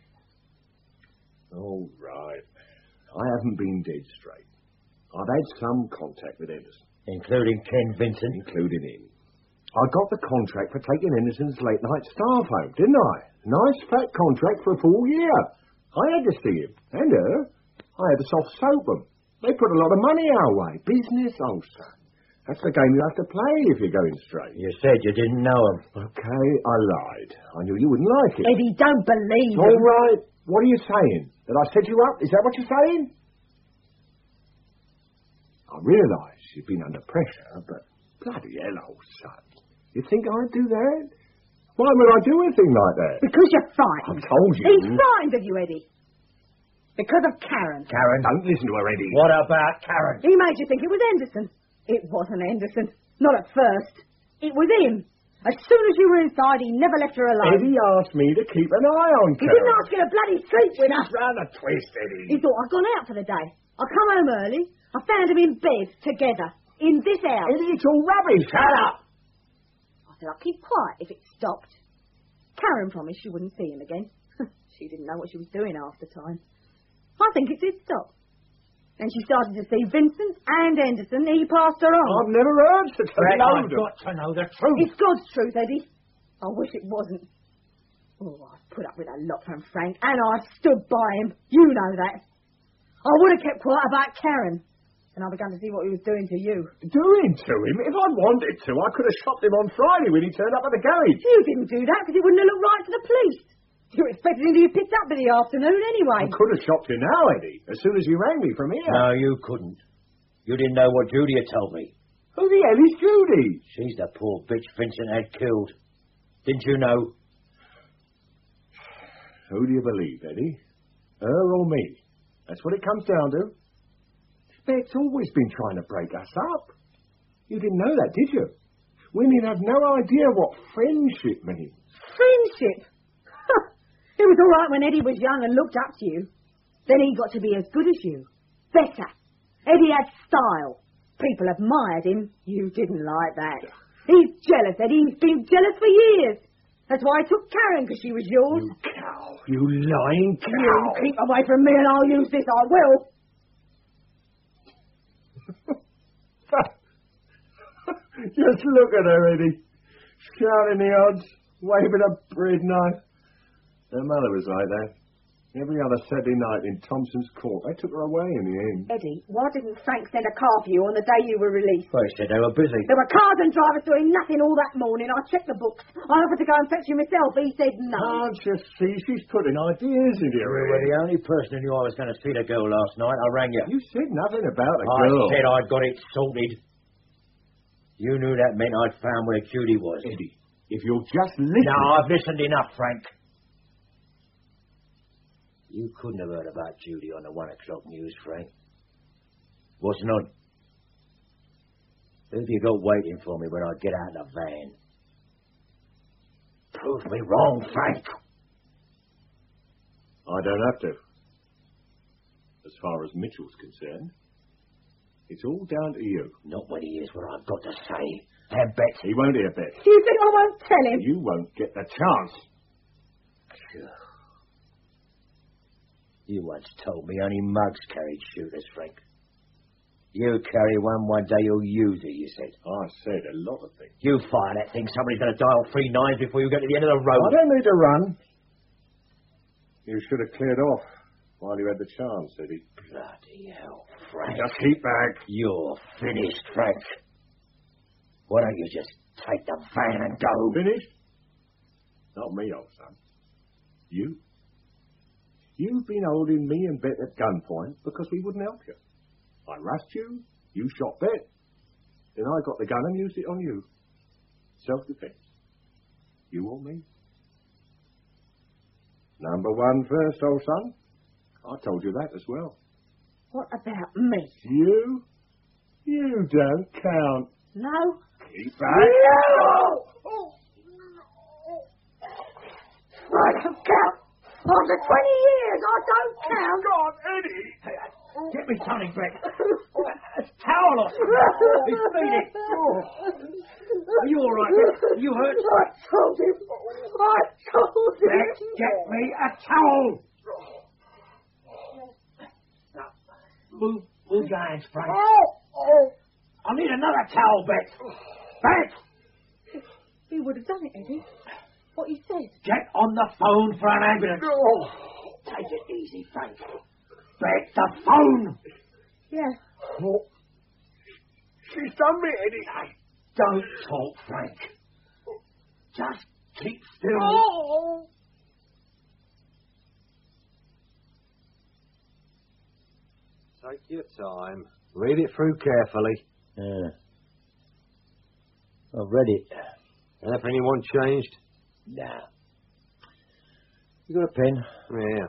All right. I haven't been dead straight. I've had some contact with Henderson. Including Ken Vincent? Including him. I got the contract for taking Henderson's late-night staff home, didn't I? Nice fat contract for a full year. I had to see him. And her. I had to soft soap them. They put a lot of money our way. Business, old son. That's the game you have to play if you're going straight. You said you didn't know him. Okay, I lied. I knew you wouldn't like it. Eddie, don't believe him. All right. What are you saying? That I set you up? Is that what you're saying? I realise you've been under pressure, but bloody hell, old son. You think I'd do that? Why would I do a thing like that? Because you're frightened. I told you. He's frightened of you, Eddie. Because of Karen. Karen? Don't listen to her, Eddie. What about Karen? He made you think it was Henderson. It wasn't Henderson. Not at first. It was him. As soon as you were inside, he never left her alone. Eddie asked me to keep an eye on He Karen. didn't ask you to bloody sleep with her. She's round the twist, Eddie. He thought I'd gone out for the day. I come home early. I found him in bed, together, in this house. Eddie, it's all rubbish. Shut up. I said I'd keep quiet if it stopped. Karen promised she wouldn't see him again. She didn't know what she was doing half the time. I think it did stop. And she started to see Vincent and Henderson. He passed her on. I've never heard such a I've got to know the truth. It's God's truth, Eddie. I wish it wasn't. Oh, I've put up with a lot from Frank, and I've stood by him. You know that. I would have kept quiet about Karen. And I began to see what he was doing to you. Doing to him? If I'd wanted to, I could have shot him on Friday when he turned up at the garage. You didn't do that because it wouldn't have looked right to the police. You expected him to be picked up in the afternoon anyway. I could have shot you now, Eddie, as soon as you rang me from here. No, you couldn't. You didn't know what Judy had told me. Who the hell is Judy? She's the poor bitch Vincent had killed. Didn't you know? Who do you believe, Eddie? Her or me? That's what it comes down to. Bet's always been trying to break us up. You didn't know that, did you? Women have no idea what friendship means. Friendship? It was all right when Eddie was young and looked up to you. Then he got to be as good as you. Better. Eddie had style. People admired him. You didn't like that. He's jealous, Eddie. He's been jealous for years. That's why I took Karen, because she was yours. You cow. You lying cow. You keep away from me and I'll use this. I will. Just look at her, Eddie. Shouting the odds. Waving a bread knife. Her mother was like that. Every other Saturday night in Thompson's Court. They took her away in the end. Eddie, why didn't Frank send a car for you on the day you were released? Well, he said they were busy. There were cars and drivers doing nothing all that morning. I checked the books. I offered to go and fetch you myself. He said no. Can't you see? She's putting ideas in your You were the only person who knew I was going to see the girl last night. I rang you. You said nothing about the I girl. said I'd got it sorted. You knew that meant I'd found where Judy was. Eddie, if you'll just listen... No, I've listened enough, Frank. You couldn't have heard about Judy on the 1 o'clock news, Frank. Wasn't on. Who have you got waiting for me when I get out of the van? Prove me wrong, Frank. I don't have to. As far as Mitchell's concerned, it's all down to you. Not when he hears what I've got to say. And Bet. He won't hear Bet. Do you think I won't tell him? You won't get the chance. Sure. You once told me only mugs carried shooters, Frank. You carry one day you'll use it, you said. I said a lot of things. You fire that thing, somebody's going to dial 3 9s before you get to the end of the road. I don't need to run. You should have cleared off while you had the chance, Eddie. Bloody hell, Frank. Just keep back. You're finished, Frank. Why don't you just take the van and go? Finished? Not me, old son. You. You've been holding me and Bet at gunpoint because we wouldn't help you. I rushed you, you shot Bet. Then I got the gun and used it on you. Self-defense. You or me? Number 1 first, old son. I told you that as well. What about me? You? You don't count. No? Keep back. No! I don't count. After 20 years, I don't count. Oh, God, Eddie! Get me tonic, Brett. Towel or something. He's bleeding. Are you all right, Brett? You hurt? I told him. Brett, get me a towel. Now, move your hands, Frank. I need another towel, Bet. Bet! He would have done it, Eddie. What he said. Get on the phone for an ambulance. Take it easy, Frank. Bet the phone. Yeah. Oh. She's done me, Eddie. Don't talk, Frank. Just keep still. Take your time. Read it through carefully. Yeah. I've read it. Anything you want changed? Nah. You got a pen? Yeah.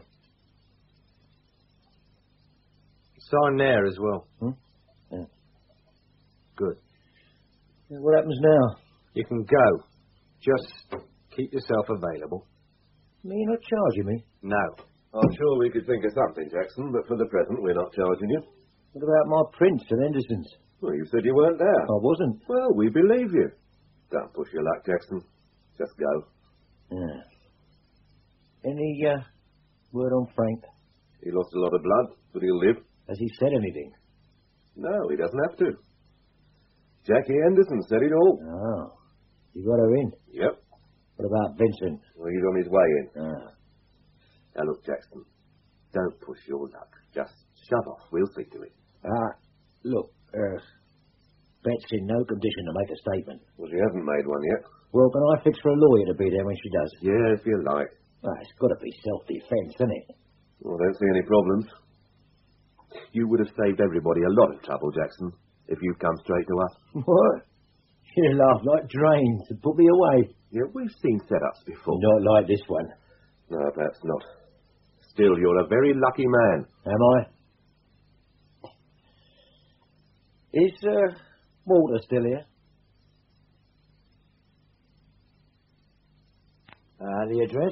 Sign there as well. Yeah. Good. Yeah, what happens now? You can go. Just keep yourself available. You're not charging me? No. I'm sure we could think of something, Jackson, but for the present we're not charging you. What about my prints and Henderson's? Well, you said you weren't there. I wasn't. Well, we believe you. Don't push your luck, Jackson. Just go. Yeah. Any word on Frank? He lost a lot of blood, but he'll live. Has he said anything? No, he doesn't have to. Jackie Henderson said it all. Oh. You got her in? Yep. What about Vincent? Well, he's on his way in. Ah. Now, look, Jackson, don't push your luck. Just shut off. We'll see to it. Look, Bet's in no condition to make a statement. Well, she hasn't made one yet. Well, can I fix for a lawyer to be there when she does? Yeah, if you like. Well, it's got to be self-defense, isn't it? Well, I don't see any problems. You would have saved everybody a lot of trouble, Jackson, if you'd come straight to us. What? You laugh like drains and put me away. Yeah, we've seen setups before. Not like this one. No, perhaps not. Still, you're a very lucky man. Am I? Is Walter still here? The address?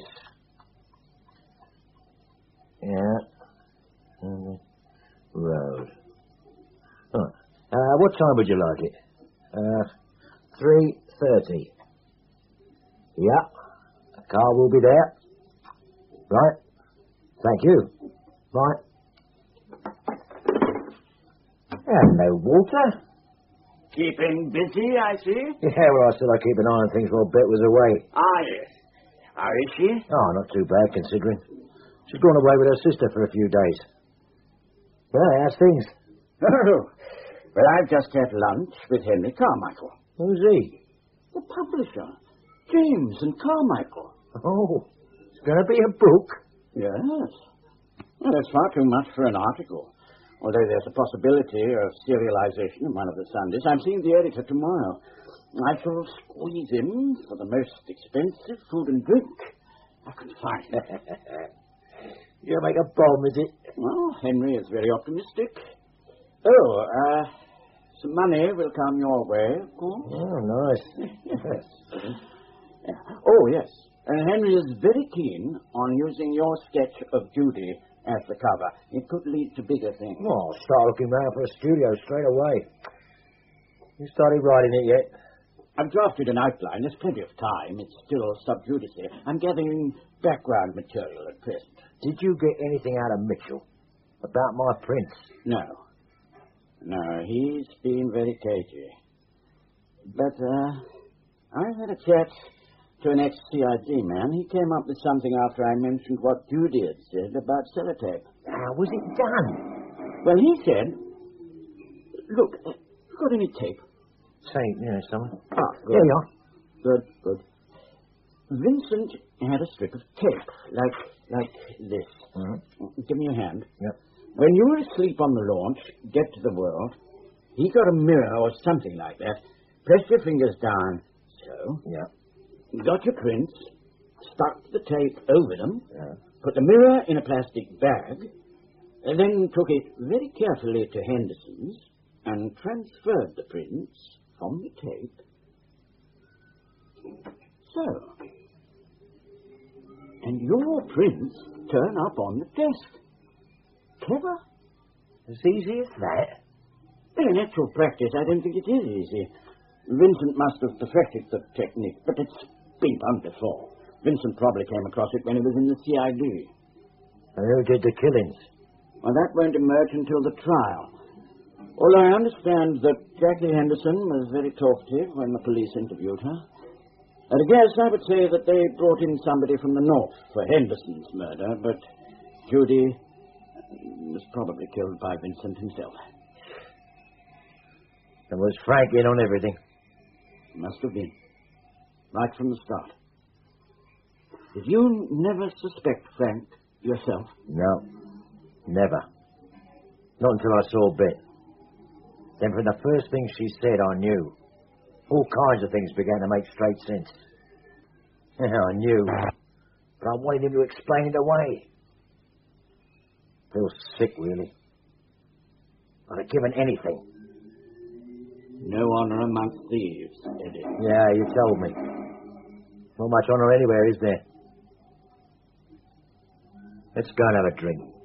Yeah. Road. Oh. What time would you like it? 3:30. Yeah. A car will be there. Right. Thank you. Right. Hello, Walter. Keeping busy, I see. Yeah, well, I said I'd keep an eye on things while Bet was away. Ah, yes. How is she? Oh, not too bad, considering. She's gone away with her sister for a few days. Well, how's things? Oh, well, I've just had lunch with Henry Carmichael. Who's he? The publisher. James and Carmichael. Oh, it's going to be a book? Yes. Well, that's far too much for an article. Although there's a possibility of serialization in one of the Sundays. I'm seeing the editor tomorrow. I shall squeeze him for the most expensive food and drink I can find. You'll make a bomb, is it? Well, Henry is very optimistic. Oh, some money will come your way, of course. Oh, nice. Yes. Oh, yes. Henry is very keen on using your sketch of Judy as the cover. It could lead to bigger things. Oh, I'll start looking round for a studio straight away. You started writing it yet? I've drafted an outline. There's plenty of time. It's still sub judice. I'm gathering background material at present. Did you get anything out of Mitchell about my prints? No. No, he's been very cagey. But, I had a chat to an ex-CID man. He came up with something after I mentioned what Judy had said about sellotape. How was it done? Well, he said... Look, you got any tape? Say, someone. Ah, good. Here you are. Good. Vincent had a strip of tape, like this. Mm-hmm. Give me your hand. Yep. When you were asleep on the launch, get to the world, he got a mirror or something like that. Press your fingers down. So. Yeah. Got your prints, stuck the tape over them, put the mirror in a plastic bag, and then took it very carefully to Henderson's and transferred the prints from the tape. So. And your prints turn up on the desk. Clever? As easy as that? Well, in actual practice, I don't think it is easy. Vincent must have perfected the technique, but it's been done before. Vincent probably came across it when he was in the CID. And who did the killings? Well, that won't emerge until the trial. Although I understand that Jackie Henderson was very talkative when the police interviewed her. At a guess, I would say that they brought in somebody from the north for Henderson's murder, but Judy was probably killed by Vincent himself. And was Frank in on everything? Must have been. Right from the start. Did you never suspect Frank yourself? No. Never. Not until I saw Bet. Then from the first thing she said, I knew. All kinds of things began to make straight sense. Yeah, I knew. But I wanted him to explain it away. Feel sick, really. I'd have given anything. No honor amongst thieves, Eddie. Yeah, you told me. Not much honour anywhere, is there? Let's go and have a drink.